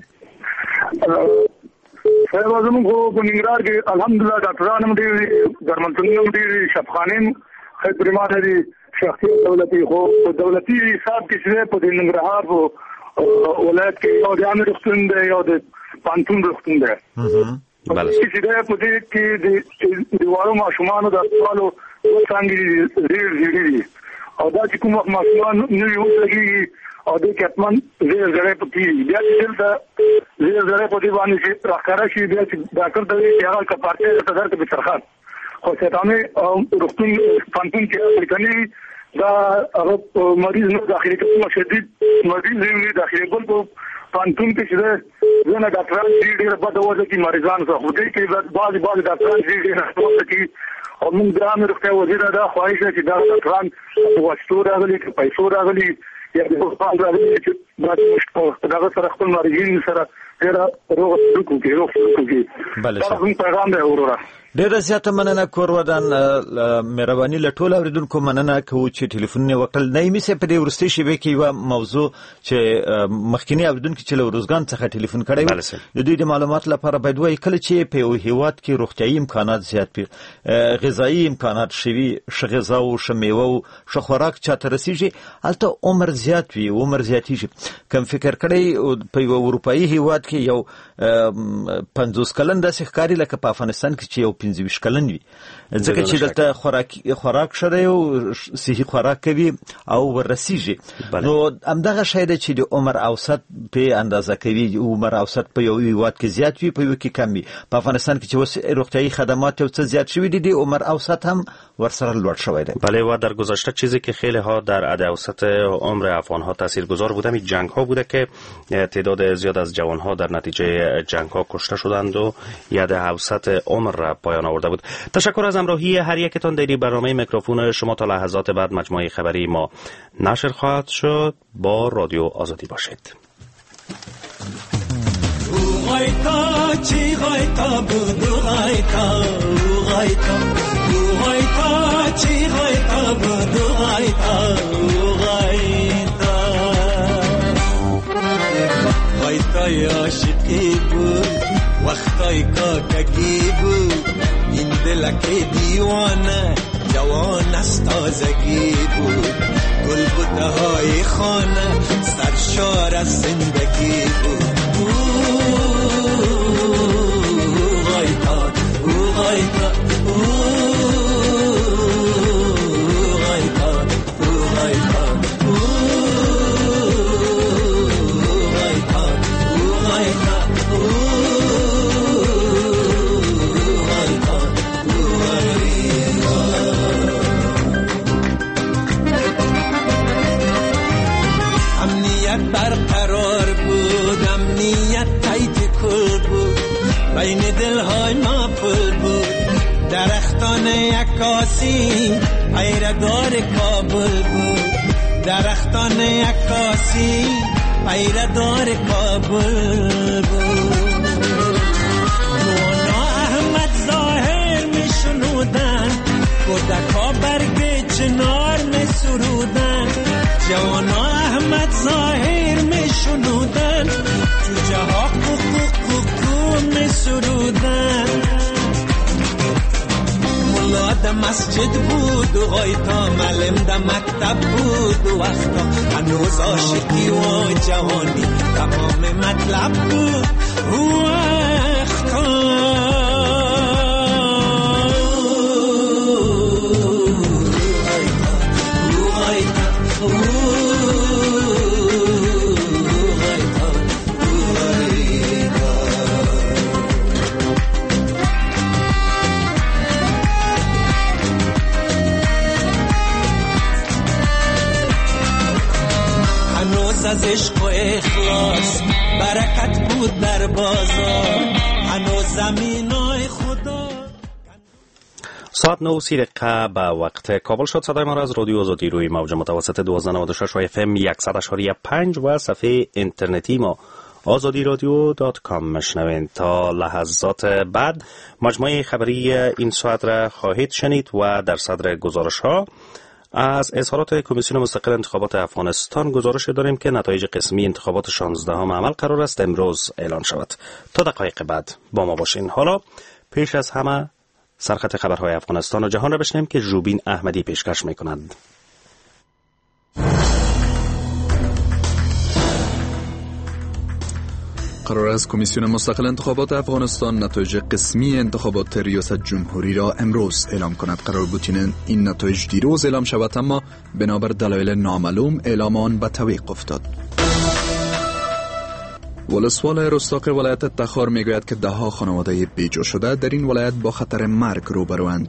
زموږ په ننګرهار کې الحمدلله ډاکټران هم ډېر درملتونونه هم ډېر شفاخانې خدمات لري، شخصي دولتي. خو دولتي حساب کې چې په ننګرهار ولایت کې یو د عامه روغتون دی، یو د پانتون روغتون دی. بله چې دا په دې کې د وارو ماشومانو د اطفالو څنګه ډېر دي، او دا چې کوم ماشومان نه یو لګي او د کتمن زړه په کې بیا چې دلته زړه په دی باندې چې راکاره شي، بیا چې ډاکټر ته یې هغه کپارټه ته درته به ترخات خو ستامه روغتون پانتون کې اړکني دا هغه مریض نه داخلي کوم شدید مریض نه داخلي بل په پانتون کې چې زنه ډاکټران ډېر په دغه کې مریضان څخه خو دې کې بعض ډاکټران ډېر نه کوي. او موږ د عامه روغتیا وزیر دا خواهش ده چې دا ډاکټران واشتو راغلي، پیسو راغلي، یا د هسپتال راغلي چې دا سره خپل مریضین سره ډېر روغ کوي. بله دا هم پیغام دی وروره. ډېره زیاته مننه کور ودان. مهرباني له ټولو اوریدونکو مننه کوو چې ټلیفونونه وکړل. نایمي صاحب په دې وروستۍ شېبې کې یوه موضوع چې مخکینی اوریدونکي چې له اروزګان څخه ټلیفون کړی و، د دوی د معلومات لپاره باید وایي کله چې په یو هېواد کې روغتیایي امکانات زیات وي، غذایي امکانات ښه وي، ښه غذا او ښه میوه او ښه خوراک چاته رسېږي، هلته عمر زیات وي، عمر زیاتېږي. کوم فکر کړی په یو اروپایي هېواد کې یو 50 کلن داسې ښکاري لکه په افغانستان کې چې یو 25 کلن وي، ځکه چې دلته خوراک ښه دی او صحي خوراک کوي او ورسیږي. نو همدغه شی دی چې د عمر اوسط په اندازه کوي. عمر اوسط په یو هېواد کې زیات وي، په یو کې کم وي. په افغانستان کې چې اوس روغتیایي خدمات یو څه زیاد شوي دي، عمر اوسط هم ورسره لوړ شوی دی. بله، و در گذشته چیزی که خیلی ها در عدد اوسط عمر افغان ها تاثیرگذار بوده می جنگ ها بوده که تعداد زیاد از جوان ها در نتیجه جنگ ها کشته شدند و عدد اوسط عمر را پایان آورده بود. تشکر از همراهی هر یکتان در برنامه میکروفون شما. تا لحظات بعد مجموعه خبری ما نشر خواهد شد. با رادیو آزادی باشید. وقتای عاشقی بود، وقتای کاکگی بود، این دلک دیوانه جوان از تازگی بود، گل بوته‌های خانه سرشار از زندگی بود. غایتا غایتا برقرار بود، امنیت تایت کل بود، بین دلهای ما پل بود، درختان عکاسی پیردار کابل بود، درختان عکاسی پیردار کابل بود. مونا احمد ظاهر می شنودن، کودکا برگ چنار می سرودن، جوانا احمد ظاهر می شنودن، جوجه ها کوکو می سرودن. مولا ده مسجد بود و غایتا، معلم ده مکتب بود و وقتا، هنوز عاشقی و جوانی تمام مطلب بود و وقتا. باز از عشق و اخلاص، برکت بود در بازار هنوز زمینای خدا. ساعت 9:30 به وقت کابل شد. صدای ما را از رادیو آزادی روی موج متوسط 1296 و FM 100.5 و صفحه اینترنتی ما azadiradyo.com مشنوین. تا لحظات بعد مجموعه خبری این ساعت را خواهید شنید و در صدر گزارش ها از اظهارات کمیسیون مستقل انتخابات افغانستان گزارش داریم که نتایج قسمی انتخابات 16 عمل قرار است امروز اعلان شود. تا دقایق بعد با ما باشین. حالا پیش از همه سرخط خبرهای افغانستان و جهان را بشنویم که ژوبین احمدی پیشکش می‌کند. قرار است کمیسیون مستقل انتخابات افغانستان نتایج قسمی انتخابات ریاست جمهوری را امروز اعلام کند. قرار بود این نتایج دیروز اعلام شود، اما بنابر دلایل نامعلوم اعلام آن به تعویق افتاد. ولسوال رستاق ولایت تخار میگوید که 10 خانواده بیجا شده در این ولایت با خطر مرگ روبروند.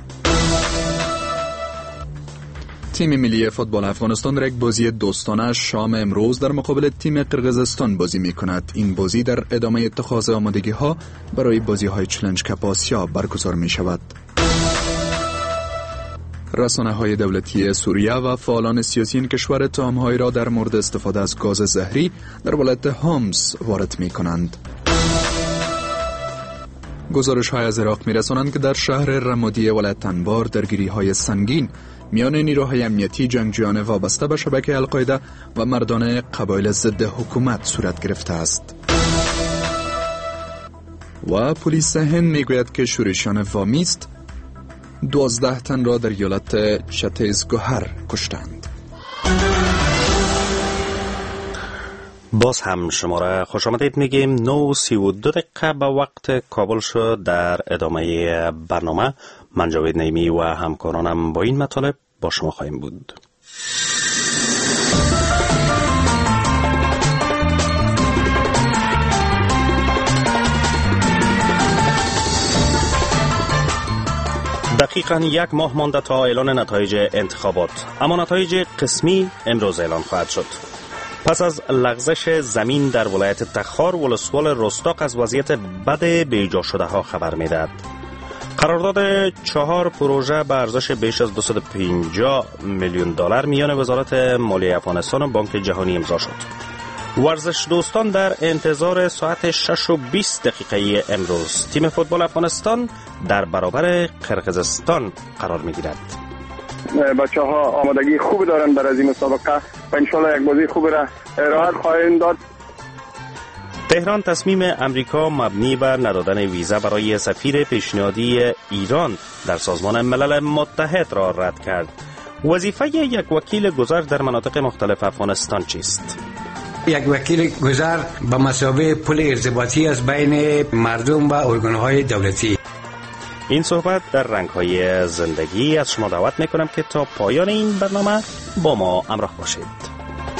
تیم ملی فوتبال افغانستان در یک بازی دوستانه شام امروز در مقابل تیم قرقیزستان بازی می کند. این بازی در ادامه اتخاذ آمادگی ها برای بازی های چلنج کپ آسیا برگزار می شود. رسانه های دولتی سوریه و فعالان سیاسی این کشور اتهام‌هایی را در مورد استفاده از گاز زهری در ولایت هامس وارد می کنند. گزارش های از عراق می رسانند که در شهر رمادی ولایت انبار درگیری های سنگین میان نیروهای امنیتی جنگجویان وابسته به شبکه القاعده و مردان قبایل ضد حکومت صورت گرفته است. و پلیس هند میگوید که شورشیان وامیست 12 تن را در ایالت چتیسگوهر کشتند. باز هم شما را خوش آمدید میگیم. 9:32 به وقت کابل شد. در ادامه برنامه من جاوید نعیمی و همکارانم با این مطالب با شما خواهیم بود. دقیقاً 1 ماه مانده تا اعلان نتایج انتخابات، اما نتایج قسمی امروز اعلان خواهد شد. پس از لغزش زمین در ولایت تخار، ولسوال رستاق از وضعیت بد بیجا شده ها خبر میدهد. قرارداد 4 پروژه به ارزش بیش از 250 میلیون دلار میان وزارت مالیه افغانستان و بانک جهانی امضا شد. ورزش دوستان در انتظار ساعت 6:20 امروز تیم فوتبال افغانستان در برابر قرقیزستان قرار میگیرد. بچه ها آمادگی خوبی دارند برای این مسابقه و انشالله یک بازی خوبی را ارائه خواهیم داد. تهران تصمیم امریکا مبنی بر ندادن ویزا برای سفیر پیشنهادی ایران در سازمان ملل متحد را رد کرد. وظیفه یک وکیل گذر در مناطق مختلف افغانستان چیست؟ یک وکیل گذر به مثابه پل ارتباطی از بین مردم و ارگان‌های دولتی. این صحبت در رنگ‌های زندگی از شما دعوت می‌کنم که تا پایان این برنامه با ما همراه باشید.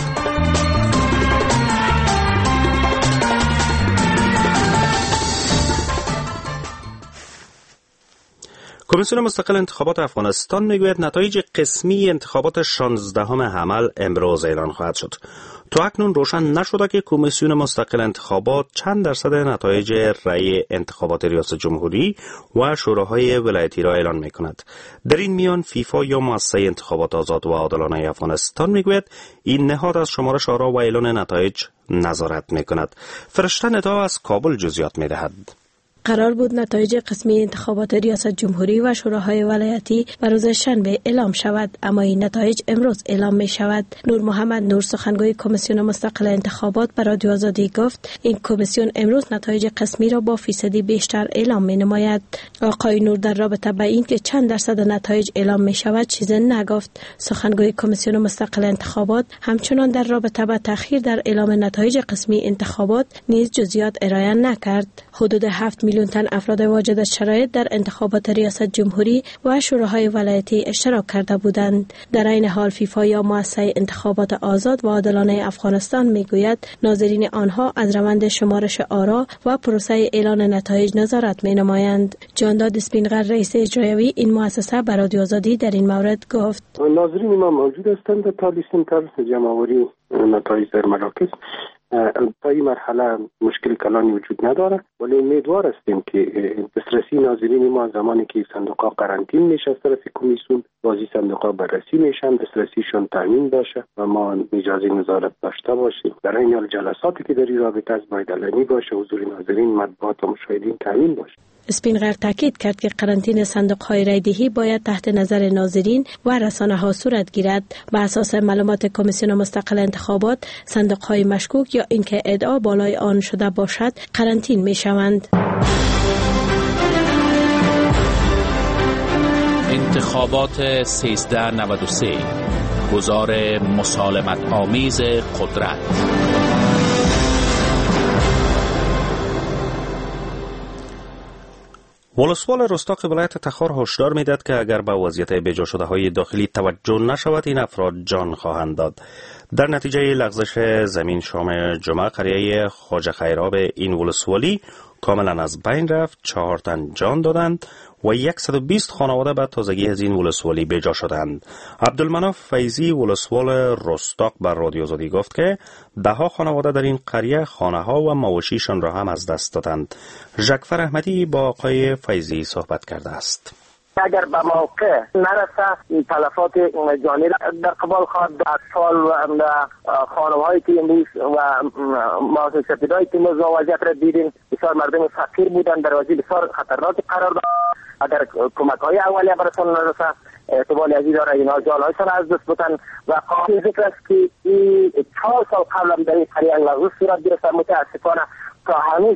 کمیسیون مستقل انتخابات افغانستان میگوید نتایج قسمی انتخابات 16 عمل امروز اعلان خواهد شد. تا اکنون روشن نشده که کمیسیون مستقل انتخابات چند درصد نتایج رأی انتخابات ریاست جمهوری و شوراهای ولایتی را اعلان میکند. در این میان فیفا یا مؤسسه انتخابات آزاد و عادلانه افغانستان میگوید این نهاد از شمارش آرا و اعلان نتایج نظارت میکند. فرشته ندا از کابل جزئیات میدهد. قرار بود نتایج قسمی انتخابات ریاست جمهوری و شوراهای ولایتی به روز شنبه اعلام شود، اما این نتایج امروز اعلام می شود. نور محمد نور سخنگوی کمیسیون مستقل انتخابات به رادیو آزادی گفت این کمیسیون امروز نتایج قسمی را با فیصدی بیشتر اعلام می نماید. آقای نور در رابطه با این که چند درصد نتایج اعلام می شود چیزی نگفت. سخنگوی کمیسیون مستقل انتخابات همچنان در رابطه با تأخیر در اعلام نتایج قسمی انتخابات نیز جزئیات ارائه نکرد. حدود 7 میلیون تن افراد واجد الشرایط در انتخابات ریاست جمهوری و شوراهای ولایتی اشتراک کرده بودند. در این حال فیفا یا مؤسسه انتخابات آزاد و عادلانه افغانستان میگوید ناظرین آنها از روند شمارش آرا و پروسه اعلان نتایج نظارت مینمایند. جانداد اسپینغر رئیس اجرایی این مؤسسه به رادیو آزادی در این مورد گفت: ناظرین ما موجود هستند تا لیستر جمع‌آوری نتایج در مراکز. تا این مرحله مشکل کلانی وجود نداره، ولی امیدوار هستیم که دسترسی ناظرین ما زمانی که صندوق‌ها قرنطین میشه از طرف کمیسیون، بازی صندوق‌ها بررسی میشن، دسترسیشون تامین باشه و ما اجازه نظارت داشته باشیم. در این حال جلساتی که در این رابطه است باید علنی باشه، حضور ناظرین، مطبوعات و مشاهدین تامین باشه. اسپینغر تاکید کرد که قرنطینه صندوق‌های رایدهی باید تحت نظر ناظرین و رسانه‌ها صورت گیرد. بر اساس معلومات کمیسیون مستقل انتخابات، صندوق‌های مشکوک یا اینکه ادعا بالای آن شده باشد قرنطین می‌شوند. انتخابات 1393 گزار مسالمت آمیز قدرت. ولسوال رستاق ولایت تخار هشدار می‌دهد که اگر به وضعیت بجا شده های داخلی توجه نشود این افراد جان خواهند داد. در نتیجه لغزش زمین شام جمعه قریه خواجه خیراب این ولسوالی کاملا از بین رفت، 4 تن جان دادند و 120 خانواده به تازگی از این ولسوالی بجا شدند. عبدالمناف فیضی ولسوال رستاق بر رادیو آزادی گفت که 10 خانواده در این قریه خانه‌ها و مواشیشان را هم از دست دادند. ژکفر احمدی با آقای فیضی صحبت کرده است. اگر به موقع نرسه تلفات جانی در قبال خواهد اطفال و خانم‌هایی که امروز و ماسه سپیدایی که امروز وضعیت را دیدیم بسیار مردم فقیر بودند، در وضعیت بسیار خطرناک قرار دارند. اگر کمک‌های اولیه برسان نرسه احتمال ازی داره اینا جانهایشان از دست بودن و قابل ذکر است که 4 سال قبل هم در این قریه لغزش صورت گرفت. متاسفانه تا هنوز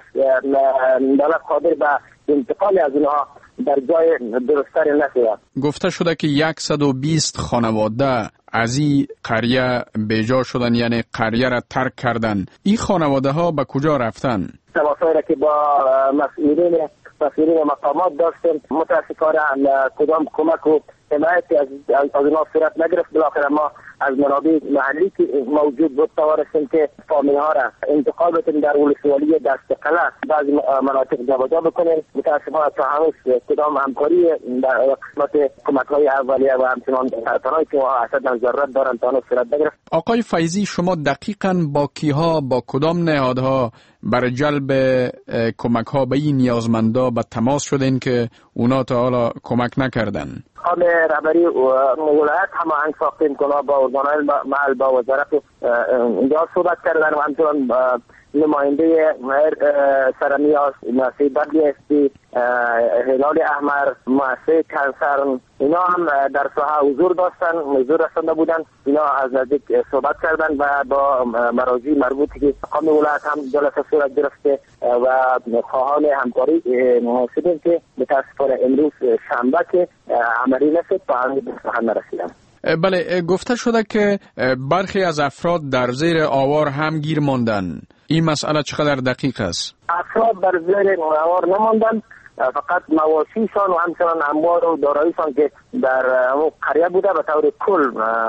دولت قادر به انتقال از اینها در جای درستری نشده. گفته شده که 120 خانواده از این قریه بیجا شدن، یعنی قریه را ترک کردن. این خانواده ها به کجا رفتن؟ تماسایی را که با مسئولین مقامات داشتیم متاسفانه کدام کمک و حمایتی از اینها صورت نگرفت. بالاخره ما از منابع محلی که موجود بود توانستیم که فامیل ها را انتقال بدیم در ولسوالی دستقله بعضی مناطق جابجا بکنیم. متاسفانه تا هنوز کدام همکاری در قسمت کمک های اولیه و همچنان تنهایی که اصلا ضرورت دارند تا هنوز صورت نگرفت. آقای فیضی، شما دقیقاً با کیها، با کدام نهادها برای جلب کمک ها به این نیازمندا به تماس شدین که اونا تا حالا کمک نکردن؟ خانه رهبری ولایت هماهنگ ساختیم که با ارگان‌های محل با وزارت اینجا صحبت کردن و همچنان نماینده سرمیاس، مؤسسه بدلیستی، هلال احمر، مؤسسه کنسر، اینا هم در ساحه حضور رسانده بودن. اینا از نزدیک صحبت کردن و با مراجع مربوطی که مقام ولایت هم جلسه صورت گرفته و خواهان همکاری شدیم که متاسفانه امروز شنبه که عملی نشد تا هنوز به سخن نرسیدن. بله، گفته شده که برخی از افراد در زیر آوار هم گیر ماندن. این مسئله چقدر دقیق است؟ افراد در زیر آوار نماندن، فقط مواشیشان و همچنان اموال و داراییشان که در قریه بوده به طور کل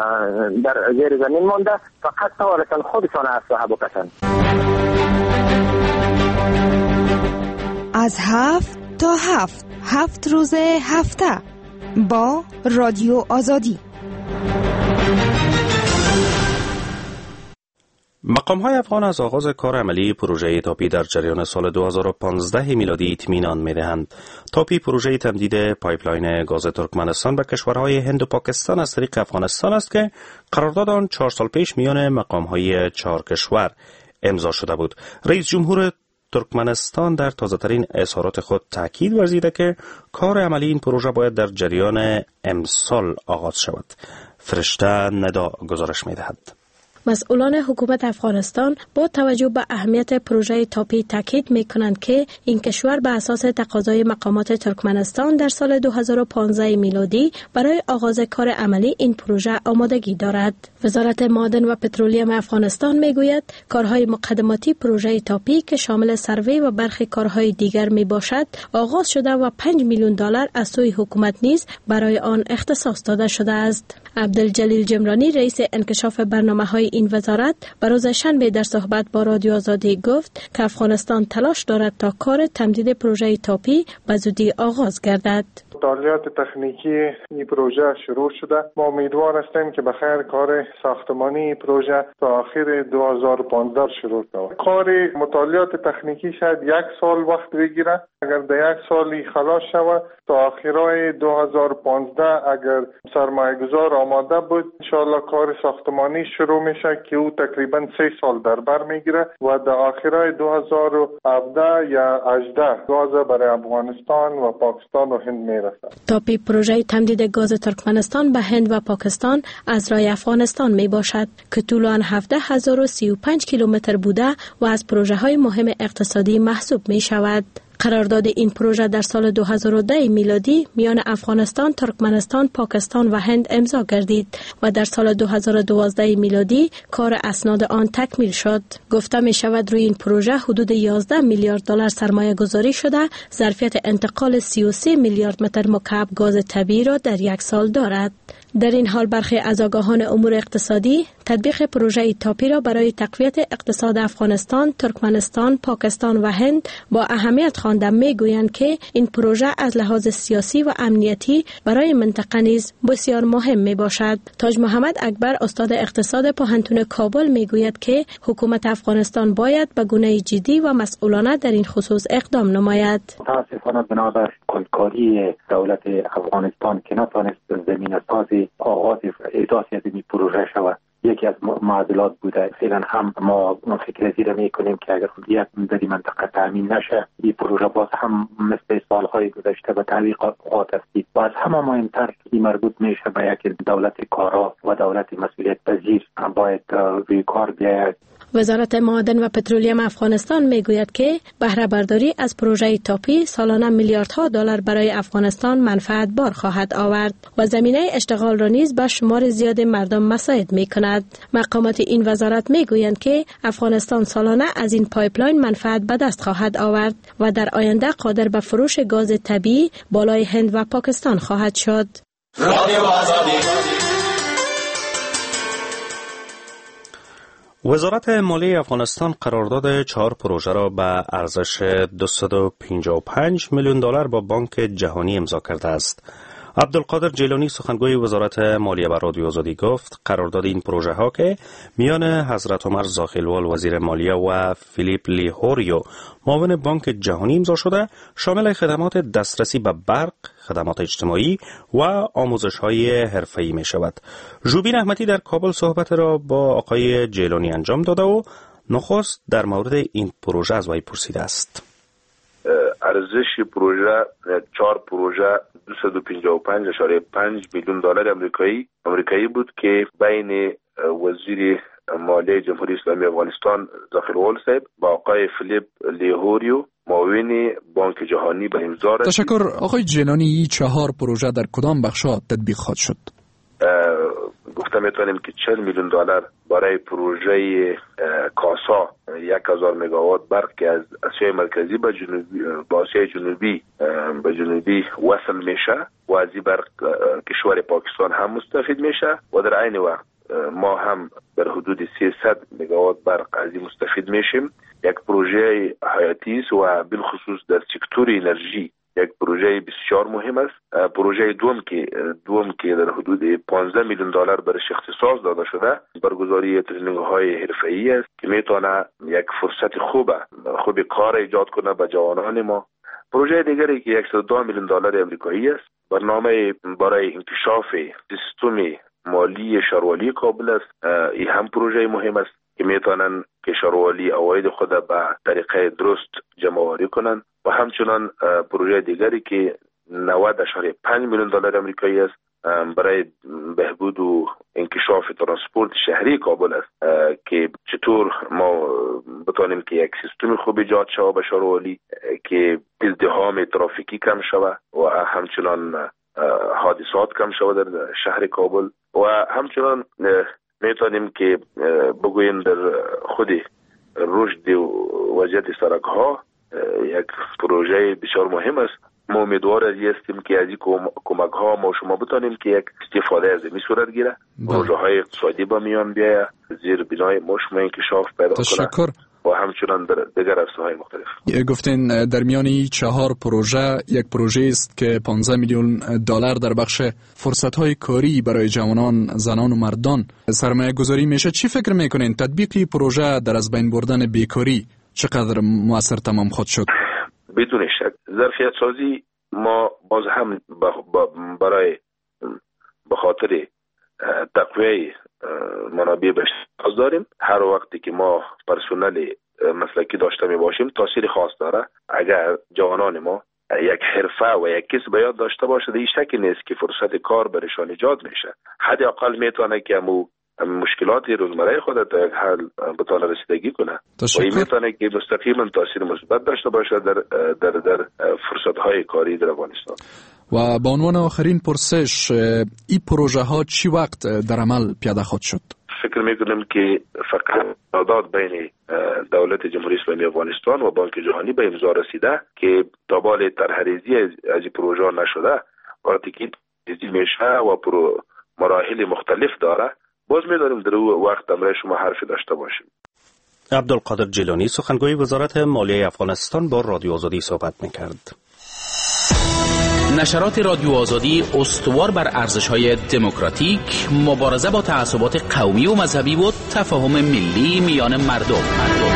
در زیر زمین مانده، فقط توانستند خودشان از ساحه بکشند. از 7 تا 7 روز هفته با رادیو آزادی. مقام‌های افغان از آغاز کار عملی پروژه تاپی در جریان سال 2015 میلادی اطمینان می‌دهند. تاپی پروژه تمدید پایپلاین گاز ترکمنستان به کشورهای هند و پاکستان از طریق افغانستان است که قرارداد آن 4 سال پیش میان مقام‌های 4 کشور امضا شده بود. رئیس جمهور ترکمنستان در تازه‌ترین اظهارات خود تاکید ورزیده که کار عملی این پروژه باید در جریان امسال آغاز شود. فرشته ندا گزارش می‌دهد. مسئولان حکومت افغانستان با توجه به اهمیت پروژه تاپی تاکید می‌کنند که این کشور به اساس تقاضای مقامات ترکمنستان در سال 2015 میلادی برای آغاز کار عملی این پروژه آمادگی دارد. وزارت معدن و پترولیم افغانستان میگوید کارهای مقدماتی پروژه تاپی که شامل سروی و برخی کارهای دیگر می باشد آغاز شده و 5 میلیون دلار از سوی حکومت نیز برای آن اختصاص داده شده است. عبدالجلیل جمرانی رئیس انکشاف برنامه‌های این وزارت به روز شنبه در صحبت با رادیو آزادی گفت که افغانستان تلاش دارد تا کار تمدید پروژه تاپی به زودی آغاز گردد. مطالعات تکنیکی این پروژه شروع شده. ما امیدوار هستیم که بخیر کار ساختمانی پروژه تا آخر 2015 شروع شود. کار مطالعات تکنیکی شاید 1 سال وقت بگیره. اگر در 1 سالی خلاص شود تا آخرای 2015 اگر سرمایه‌گذار آماده بود انشاءالله کار ساختمانی شروع میشه که او تقریبا 3 سال در بر میگیره و در آخرای 2017 یا 18 گاز برای افغانستان و پاکستان و هند میرسه. تاپی پروژه تمدید گاز ترکمنستان به هند و پاکستان از راه افغانستان می باشد که طول آن 17035 کیلومتر بوده و از پروژه های مهم اقتصادی محسوب می شود. قرارداد این پروژه در سال 2010 میلادی میان افغانستان، ترکمنستان، پاکستان و هند امضا گردید و در سال 2012 میلادی کار اسناد آن تکمیل شد. گفته می شود روی این پروژه حدود 11 میلیارد دلار سرمایه گذاری شده، ظرفیت انتقال 33 میلیارد متر مکعب گاز طبیعی را در 1 سال دارد. در این حال برخی از آگاهان امور اقتصادی تطبیق پروژه تاپی را برای تقویت اقتصاد افغانستان، ترکمنستان، پاکستان و هند با اهمیت خوانده میگویند که این پروژه از لحاظ سیاسی و امنیتی برای منطقه نیز بسیار مهم می باشد. تاج محمد اکبر استاد اقتصاد پوهنتون کابل میگوید که حکومت افغانستان باید به گونه جدی و مسئولانه در این خصوص اقدام نماید. متاسفانه بنابر کنکاری دولت افغانستان که نتوانست زمین سازی آغاز احداث این پروژه شود یکی از معضلات بوده. فعلا هم ما فکر زیر میکنیم که اگر یک در این منطقه تامین نشه این پروژه باز هم مثل سالهای گذشته به تعویقات است و از همه مهمتر این مربوط میشه به یک دولت کارا و دولت مسئولیت پذیر باید روی کار بیاید. وزارت معدن و پترولیم افغانستان میگوید که بهره برداری از پروژه تاپی سالانه میلیاردها دلار برای افغانستان منفعت بار خواهد آورد و زمینه اشتغال را نیز به شمار زیاد مردم مساعد میکند. مقامات این وزارت میگویند که افغانستان سالانه از این پایپلاین منفعت به دست خواهد آورد و در آینده قادر به فروش گاز طبیعی بالای هند و پاکستان خواهد شد. وزارت مالی افغانستان قرارداد 4 پروژه را به ارزش 255 میلیون دلار با بانک جهانی امضا کرده است. عبدالقادر جیلانی سخنگوی وزارت مالیه به رادیو آزادی گفت قرارداد این پروژه ها که میان حضرت عمر زاخیلوال وزیر مالیه و فیلیپ لیهوریو معاون بانک جهانی امضا شده شامل خدمات دسترسی به برق، خدمات اجتماعی و آموزش‌های حرفه‌ای می شود. ژوبین احمدی در کابل صحبت را با آقای جیلانی انجام داده و نخست در مورد این پروژه از وی پرسیده است. ارزش پروژه 4 پروژه 255.5 میلیون دلار آمریکایی بود که بین وزیر مالیه جمهوری اسلامی افغانستان زاخیلوال صاحب با آقای فیلیپ لیهوریو معاون بانک جهانی به امضا رسید. تشکر. آقای جیلانی 4 پروژه در کدام بخش‌ها تطبیق خواهد شد؟ گفتم میتونیم که 40 میلیون دلار برای پروژه کاسا 1000 مگاوات برق که از آسیای مرکزی به آسیای جنوبی وصل میشه و از این برق کشور پاکستان هم مستفید میشه و در عین وقت ما هم در حدود 300 مگاوات برق از این مستفید میشیم. یک پروژه حیاتی است و بالخصوص در سکتور انرژی یک پروژه بسیار مهم است. پروژه دوم که در حدود 15 میلیون دلار برش اختصاص داده شده برگزاری ترینینگ‌های حرفه‌ای است که میتونه یک فرصت خوب کار ایجاد کنه به جوانان ما. پروژه دیگری که 102 میلیون دلار آمریکایی است برنامه برای انکشاف سیستم مالی شهروالی کابل است. این هم پروژه مهم است که میتونن که شهروالی عواید خود به طریقه درست جمع‌آوری کنند و همچنان پروژه دیگری که 90.5 میلیون دلار آمریکایی است برای بهبود و انکشاف ترانسپورت شهری کابل است که چطور ما بتانیم که یک سیستم خوب ایجاد شود به شاروالی که ازدحام ترافیکی کم شود و همچنان حادثات کم شود در شهر کابل و همچنان میتونیم که بگوییم در خود رشد وضعیت سرک ها یک پروژه بسیار مهم است. ما امیدوار هستیم که از این کمک ها ما شما بتانیم که یک استفاده از این صورت گیره، پروژه های اقتصادی با میان بیاید، زیر بنای ما شما انکشاف پیدا کنه. تشکر. و همچنان در دیگر عرصه‌های مختلف. گفتین در میان 4 پروژه یک پروژه است که 15 میلیون دلار در بخش فرصت‌های کاری برای جوانان، زنان و مردان سرمایه گذاری میشه. چی فکر میکنین تطبیقی پروژه در از بین بردن بیکاری چقدر مؤثر تمام خود شد؟ بدون شک ظرفیت سازی ما باز هم برای به خاطر تقویه منابع بشری داریم. هر وقتی که ما پرسنل مسلکی داشته می باشیم تاثیر خاص داره. اگر جوانان ما یک حرفه و یک کسب یاد داشته باشه هیچ شکی نیست که فرصت کار برشان ایجاد میشه. حداقل میتونه که مشکلات روزمره خود تا یک حل بتونه رسیدگی کنه و این میتونه که مستقیما تاثیر مثبت داشته باشه در فرصت های کاری در افغانستان. و به عنوان آخرین پرسش، این پروژه ها چی وقت در عمل پیاده خود شد؟ فکر میکنم که فقط قرارداد بین دولت جمهوری اسلامی افغانستان و بانک جهانی به امضا رسیده که تا بال طرح‌ریزی از این پروژه نشده. وقتی که ریزی میشه و مراحل مختلف داره باز می‌داریم در وقت برای شما حرفی داشته باشیم. عبدالقادر جیلانی سخنگوی وزارت مالیه افغانستان با رادیو آزادی صحبت می‌کرد. نشرات رادیو آزادی استوار بر ارزش‌های دموکراتیک، مبارزه با تعصبات قومی و مذهبی و تفاهم ملی میان مردم.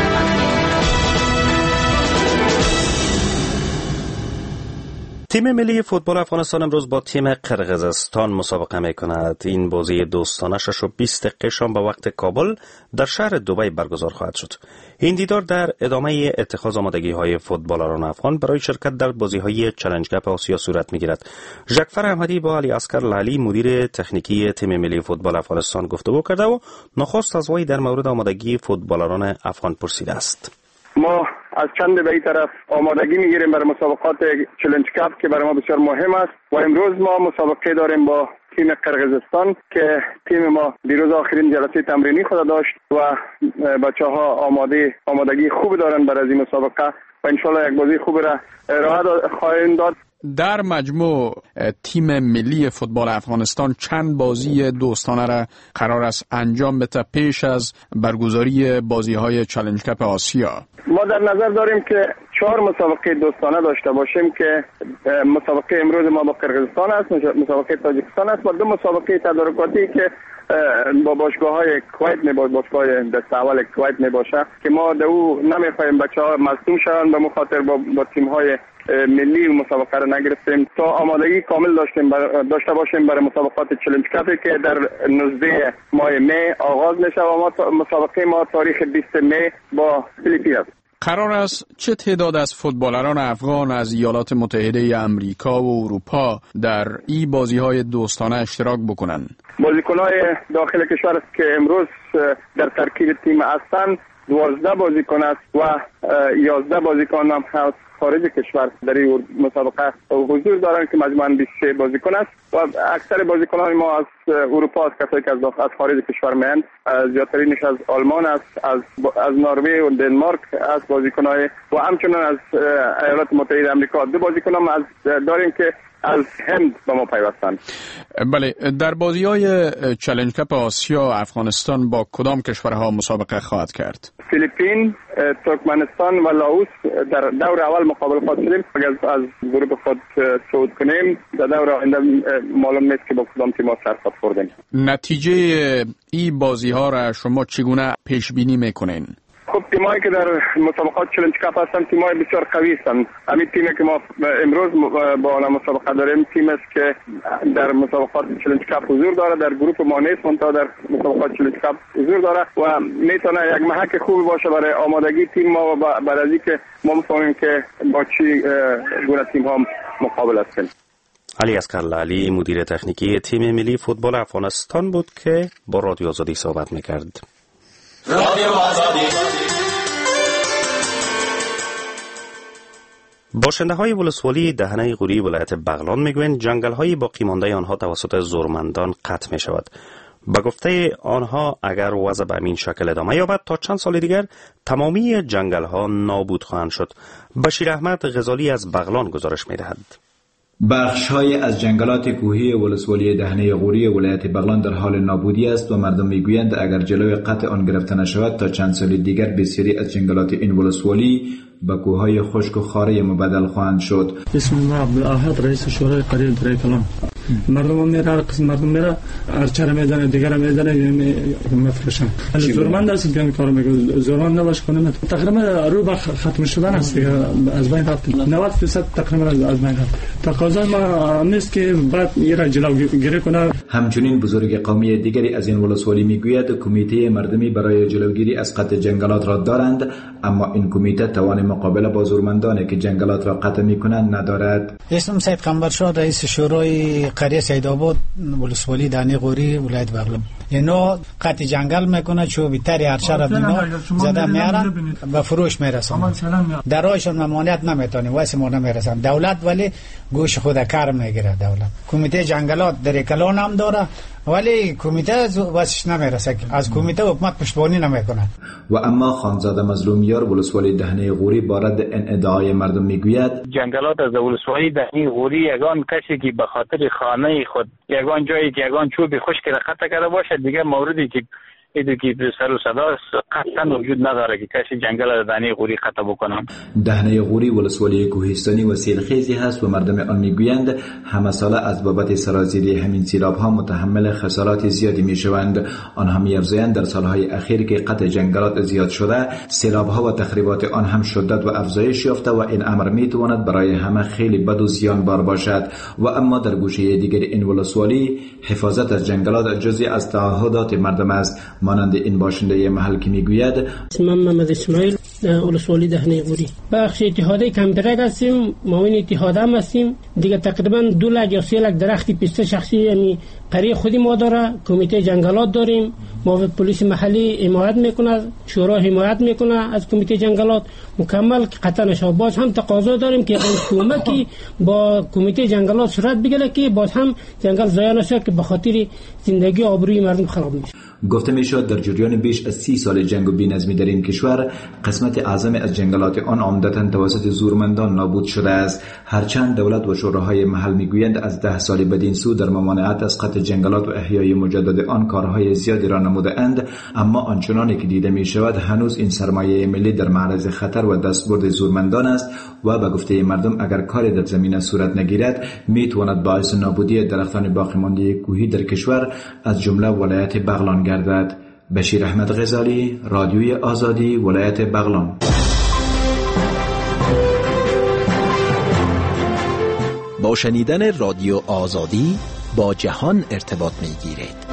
تیم ملی فوتبال افغانستان امروز با تیم قرقیزستان مسابقه می‌کند. این بازی دوستانه 6:20 دقیقه شام به وقت کابل در شهر دبی برگزار خواهد شد. این دیدار در ادامه اتخاذ آمادگی‌های فوتبالران افغان برای شرکت در بازی‌های چالش کاپ آسیا صورت می‌گیرد. ژاکفر احمدی با علی اصغر لالی مدیر تکنیکی تیم ملی فوتبال افغانستان گفتگو کرده و نخست از وی در مورد آمادگی فوتبالران افغان پرسیده است. ما از چند به این طرف آمادگی میگیریم برای مسابقات چالش کاپ که برای ما بسیار مهم است و امروز ما مسابقه داریم با تیم قرقیزستان که تیم ما دیروز آخرین جلسه تمرینی خود داشت و بچه‌ها آمادگی خوب دارن برای این مسابقه و ان شاء الله یک بازی خوب را ارائه خواهیم داد. در مجموع تیم ملی فوتبال افغانستان چند بازی دوستانه را قرار است انجام بده پیش از برگزاری بازی‌های چالش کاپ آسیا؟ ما در نظر داریم که 4 مسابقه دوستانه داشته باشیم که مسابقه امروز ما با قرقیزستان است، مسابقه تاجیکستان است و 2 مسابقه تدارکاتی که با باشگاه‌های کویت باشگاه دسته اول کویت میباشه که ما در او نمیخوایم بچه‌ها مصدوم شوند به مخاطر با تیم‌های ملی مسابقه را نگرفتیم تا آمادگی کامل داشته باشیم برای مسابقات چالش کاپی که در 19 ماه می آغاز میشه و مسابقه ما تاریخ 20 می با فیلیپین است. قرار است چه تعداد از فوتبالران افغان از ایالات متحده آمریکا و اروپا در این بازی‌های دوستانه اشتراک بکنند؟ بازیکن‌های داخل کشور است که امروز در ترکیب تیم هستند 12 بازیکن است و 11 بازیکن هم هست خارج کشور در این مسابقه حضور دارند که مجموعاً 23 بازیکن است و اکثر بازیکنان ما از اروپا است، کسایی که از خارج کشور میان، زیادترینش از آلمان است، از نروژ و دنمارک است بازیکنای و همچنین از ایالات متحده آمریکا. 2 بازیکن هم از داریم که از هند به ما پیوستند. بله، در بازی‌های چالش کاپ آسیا افغانستان با کدام کشورها مسابقه خواهد کرد؟ فیلیپین، ترکمنستان و لاوس در دور اول مقابل خواهد شدیم. اگر از گروه خود صعود کنیم در دور آینده معلوم نیست که با کدام تیم سر خواهد خوردیم. نتیجه این بازی‌ها را شما چگونه پیش بینی می‌کنین؟ خب تیمایی که در مسابقات چالش کاپ هستند تیمای بسیار قوی هستند. همین تیمی که ما امروز با آن مسابقه داریم تیم است که در مسابقات چالش کاپ حضور داره، در گروه ما نیست منتها در مسابقات چالش کاپ حضور داره و میتونه یک محک خوبی باشه برای آمادگی تیم ما و برای اینکه ما بفهمیم که با چی گونه تیم ها مقابل هستیم. علی اصغر لالی مدیر تکنیکی تیم ملی فوتبال افغانستان بود که با رادیو آزادی صحبت می‌کرد. رادیو آزادی. باشنده‌های ولسوالی دهنه غوری ولایت بغلان میگویند جنگل‌های باقی مانده آنها توسط زورمندان قطع می‌شود. به گفته آنها اگر وضع به همین شکل ادامه یابد تا چند سال دیگر تمامی جنگل‌ها نابود خواهند شد. بشیر احمد غزالی از بغلان گزارش می‌دهد. بخش‌های از جنگلات کوهی ولسوالی دهنه غوری ولایت بغلان در حال نابودی است و مردم میگویند اگر جلوی قطع آن گرفته نشود تا چند سال دیگر بسیاری از جنگلات این ولسوالی به کوههای خشک و خاره مبدل خواهند شد. اسم ما عبدالاحد رئیس شورای قریه درای کلان. مردم میره قسم مردم میره ارچر میزنه دیگر میزنه میفروشن. زورمند است که این کارو میکنه. زورمند نباشه کنه تقریبا رو به ختم شدن است از بین رفت. 90% تقریبا از بین رفت. تقاضای ما نیست که بعد ایرا جلوگیری کنه. همچنین بزرگ قومی دیگری از این ولسوالی میگوید کمیته مردمی برای جلوگیری از قطع جنگلات را دارند، اما این کمیته توان مقابله با زورمندانی که جنگلات را قطع میکنند ندارد. اسم سید قنبرشاه رئیس شورای قریه سیدآباد ولسوالی دهنه غوری ولایت بغلان. اینا قطع جنگل میکنه چوبی تری ارچه را دینا زده میارن و فروش میرسن. درایشون ممانعت نمیتونه واسه ما نمیرسن. دولت ولی گوش خود کار میگیره. دولت کمیته جنگلات در کلان هم داره ولی کمیته واسش نمیرسه. از کمیته حکومت پشتیبانی نمیکنه. و اما خانزاده مظلومیار ولسوالی دهنه غوری با رد این ادعای مردم میگوید جنگلات از ولسوالی دهنه غوری یگان کسی که به خاطر خانه خود یگان جایی که یگان چوبی خشک را قطع کرده باشه دیگه موردی که ایدو که سر و صدا قطعا وجود نداره که کسی جنگل دهنه غوری قطع بکنم. دهنه غوری ولسوالی کوهستانی و سیلخیزی هست و مردم آن میگویند همه ساله از بابت سرازیری همین سیلاب ها متحمل خسارات زیادی میشوند. آنها می‌افزایند در سالهای اخیر که قطع جنگلات زیاد شده سیلاب ها و تخریبات آن هم شدت و افزایش یافته و این امر میتواند برای همه خیلی بد و زیانبار باشد. و اما در گوشه دیگر این ولسوالی حفاظت از جنگلات جزئی از تعهدات مردم است، مانند این باشنده محل که میگوید اسمم محمد اسماعیل ولسوالی دهنه غوری بخش اتحادیه کمپیرک هستیم. ما این اتحاد هم هستیم دیگه. تقریبا 2 لک یا 3 لک درخت پیسته شخصی یعنی قریه خودی ما داره. کمیته جنگلات داریم. ما پلیس محلی حمایت میکنه، شورا حمایت میکنه از کمیته جنگلات مکمل قطع نشه. باز هم تقاضا داریم که کمکی با کمیته جنگلات صورت بگیره که باز هم جنگل ضایع نشه که به خاطر زندگی آبروی مردم خراب میشه. گفته میشد در جریان بیش از 30 سال جنگ و بی‌نظمی در این کشور قسمت اعظم از جنگلات آن عمدتاً توسط زورمندان نابود شده است. هرچند دولت و شوراهای محل میگویند از 10 سال بدین سو در ممانعت از قطع جنگلات و احیای مجدد آن کارهای زیادی را نموده‌اند، اما آنچنانی که دیده می شود هنوز این سرمایه ملی در معرض خطر و دستبرد زورمندان است و به گفته مردم اگر کاری در زمینه صورت نگیرد می تواند باعث نابودی درختان باقی مانده کوهی در کشور از جمله ولایت بغلان گردد. بشیر احمد غزالی، رادیوی آزادی، ولایت بغلان. با شنیدن رادیو آزادی با جهان ارتباط می گیرید.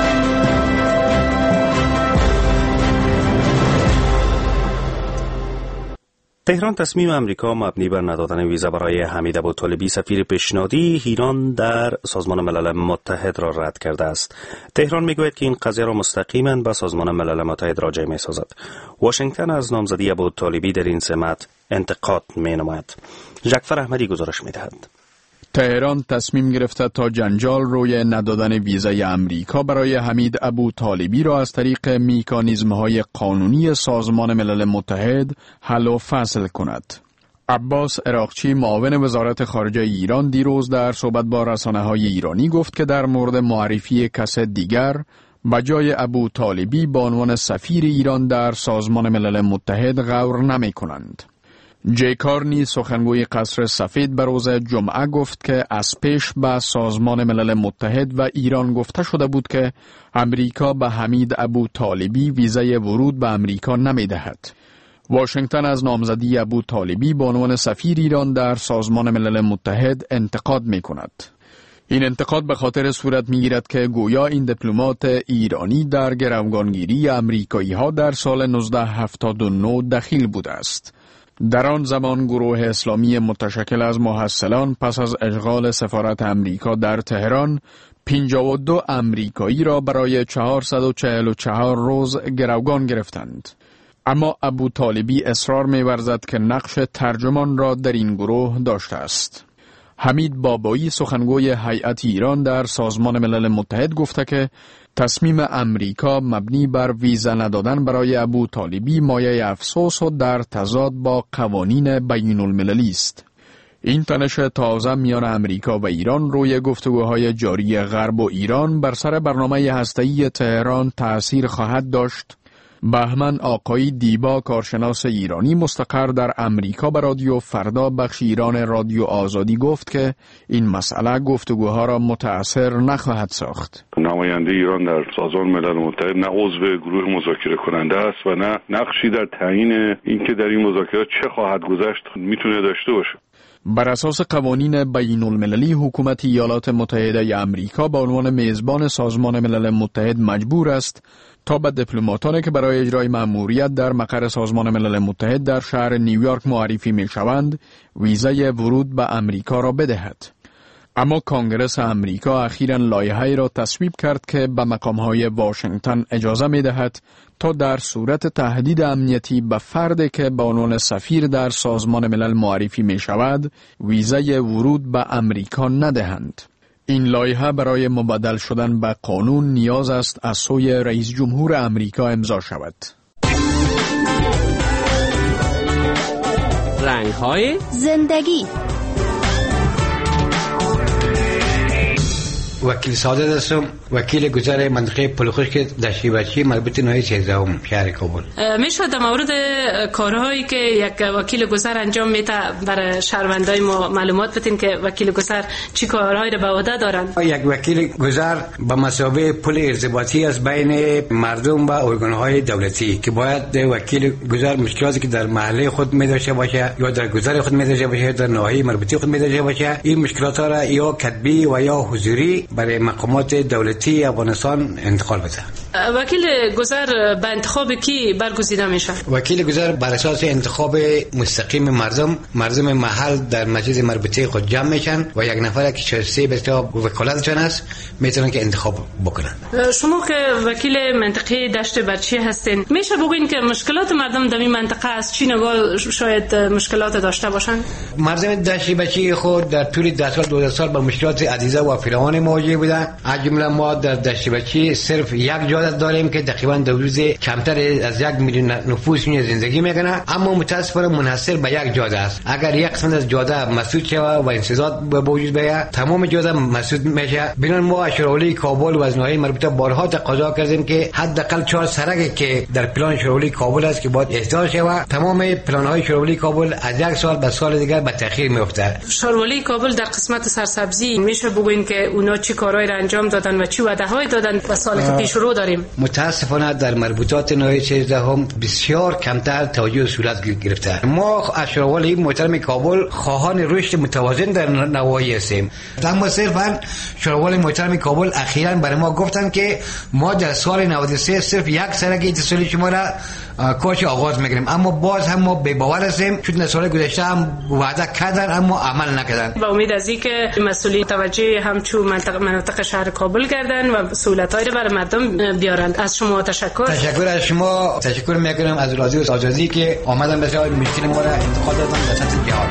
تهران تصمیم امریکا مبنی بر ندادن ویزا برای حمید ابوطالبی سفیر پیشنهادی ایران در سازمان ملل متحد را رد کرده است. تهران میگوید که این قضیه را مستقیما به سازمان ملل متحد راجع می‌سازد. واشنگتن از نامزدی ابوطالبی در این سمت انتقاد می‌نماید. جعفر احمدی گزارش می‌دهد. تهران تصمیم گرفته تا جنجال روی ندادن ویزای امریکا برای حمید ابوطالبی را از طریق میکانیزم‌های قانونی سازمان ملل متحد حل و فصل کند. عباس عراقچی معاون وزارت خارجه ایران دیروز در صحبت با رسانه‌های ایرانی گفت که در مورد معرفی کس دیگر بجای ابوطالبی به عنوان سفیر ایران در سازمان ملل متحد غور نمی‌کنند. جی کارنی سخنگوی قصر سفید به روز جمعه گفت که از پیش به سازمان ملل متحد و ایران گفته شده بود که امریکا به حمید ابوطالبی ویزای ورود به امریکا نمی دهد. واشنگتن از نامزدی ابوطالبی به عنوان سفیر ایران در سازمان ملل متحد انتقاد می کند. این انتقاد به خاطر صورت می گیرد که گویا این دیپلمات ایرانی در گروگانگیری امریکایی ها در سال 1979 دخیل بوده است. در آن زمان گروه اسلامی متشکل از محصلان پس از اشغال سفارت امریکا در تهران 52 امریکایی را برای 444 روز گروگان گرفتند. اما ابو طالبی اصرار می‌ورزد که نقش ترجمان را در این گروه داشته است. حمید بابایی سخنگوی هیئت ایران در سازمان ملل متحد گفته که تصمیم امریکا مبنی بر ویزا ندادن برای ابو طالبی مایه افسوس و در تضاد با قوانین بین المللی است. این تنش تازه میان امریکا و ایران روی گفتگوهای جاری غرب و ایران بر سر برنامه هسته‌ای تهران تأثیر خواهد داشت. بهمن آقای دیبا کارشناس ایرانی مستقر در امریکا به رادیو فردا بخش ایران رادیو آزادی گفت که این مسئله گفتگوها را متأثر نخواهد ساخت. نماینده ایران در سازمان ملل متحد نه عضو گروه مذاکره کننده است و نه نقشی در تعیین اینکه در این مذاکرات چه خواهد گذشت میتونه داشته باشه. بر اساس قوانین بین المللی حکومت ایالات متحده امریکا به عنوان میزبان سازمان ملل متحد مجبور است تا به دیپلماتانی که برای اجرای مأموریت در مقر سازمان ملل متحد در شهر نیویورک معرفی می شوند ویزای ورود به امریکا را بدهد. اما کانگرس امریکا اخیراً لایحه‌ای را تصویب کرد که به مقام‌های واشنگتن اجازه می‌دهد تا در صورت تهدید امنیتی به فردی که به عنوان سفیر در سازمان ملل معرفی می‌شود ویزای ورود به امریکا ندهند. این لایحه برای مبدل شدن به قانون نیاز است از سوی رئیس جمهور امریکا امضا شود. رنگ‌های زندگی. وکیل سعادت هستم، وکیل گذر منطقه پلخشک دشتی بچی مربوط نوع 13 شهر کابل. میشه در مورد کارهایی که یک وکیل گذر انجام میده برای شهروندای ما معلومات بدین که وکیل گذر چی کارهایی رو به عهده دارن؟ یک وکیل گذر به مثابه پل ارتباطی از بین مردم و ارگانهای دولتی که باید وکیل گذر مشکلاتی که در محله خود می‌داشته باشه یا در گذر خود می‌داشته باشه در ناحیه مربوطه خود می‌داشته باشه این مشکلات را یا کتبی و یا حضوری برای مقامات دولتی افغانستان انتقال بده. وکیل گذر به انتخاب کی برگزیده میشه؟ وکیل گذر بر اساس انتخاب مستقیم مردم محل در مجلس مربوطه خود جمع میشن و یک نفر که شایسته به اصطلاح وکالتشان است میتونن که انتخاب بکنن. شما که وکیل منطقه دشت برچی هستین میشه بگین که مشکلات مردم در این منطقه از چی نگاه شاید مشکلات داشته باشن؟ مردم دشت برچی خود در طول 10 سال 12 سال با مشکلات عدیده و فراوان مواجه بودن. از جمله ما در دشت برچی صرف یک جاده داریم که تقریبا در روز کمتر از 1 میلیون نفوس زندگی میکنه، اما متاسفانه منحصر به یک جاده است. اگر یک قسمت از جاده مسدود شود و انسداد به وجود بیاید تمام جاده مسدود میشه. بنان ما شوراولی کابل و از ناحیه مربوطه بارها تقاضا کردیم که حداقل 4 سرکی که در پلان شوراولی کابل است که باید اصلاح شود. تمام پلان‌های شوراولی کابل از یک سال به سال دیگر به تاخیر میفته. شوراولی کابل در قسمت سرسبزی میشه بگوین که اونا چی کارهایی را انجام دادن و چی وعده‌هایی دادن و سال که پیش رو داریم؟ متاسفانه در مربوطات ناحیه 13 هم بسیار کمتر توجه صورت گرفته. ما از شوراولی محترم کابل خواهان رشد متوازن در نواحی هستیم، اما صرفا شوراولی محترم کابل اخیراً برای ما گفتن که ما در سال 93 صرف یک سرک اتصالی شما را کارش آغاز میکنیم، اما باز هم ما به باور هستیم چون در سال گذشته هم وعده کردن اما عمل نکردن. با امید از اینکه مسئولین توجه همچون مناطق شهر کابل گردن و سهولت‌هایی رو برای مردم بیارن. از شما تشکر از شما تشکر میکنم از رادیو آزادی که آمدن بسیار مشکل ما را انتقال دادن به سطح جهان.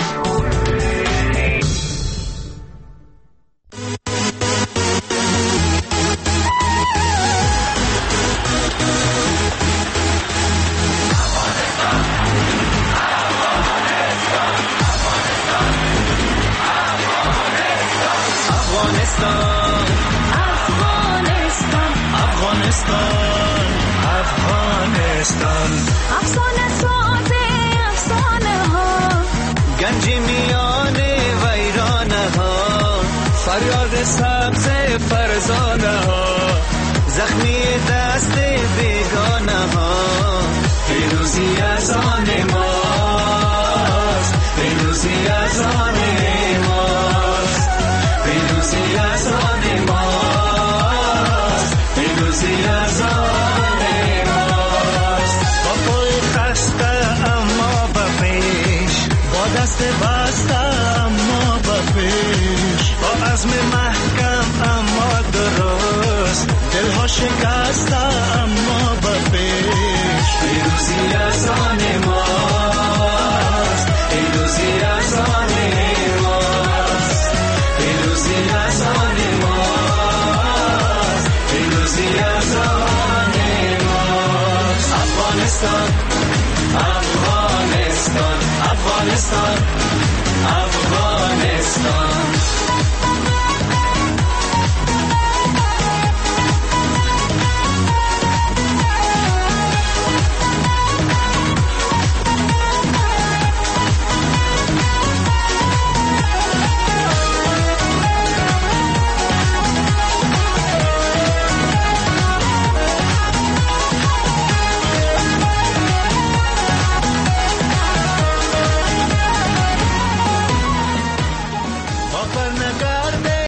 گنج میان ویرانه ها فریاد سبز فرزانه ها زخمی دست بیگانه ها پیروزی از آن ماست پیروزی از آن ماست پیروزی از آن ماست پیروزی از آن ماست با پای خسته اما با دست بسته اما به پیش، با عزم محکم اما درست، دلها شکسته اما به پیش. پیروزی از آن ماست، پیروزی از آن ماست، پیروزی از آن ماست، پیروزی از آن ماست. افغانستان افغانستان افغانستان افغانستان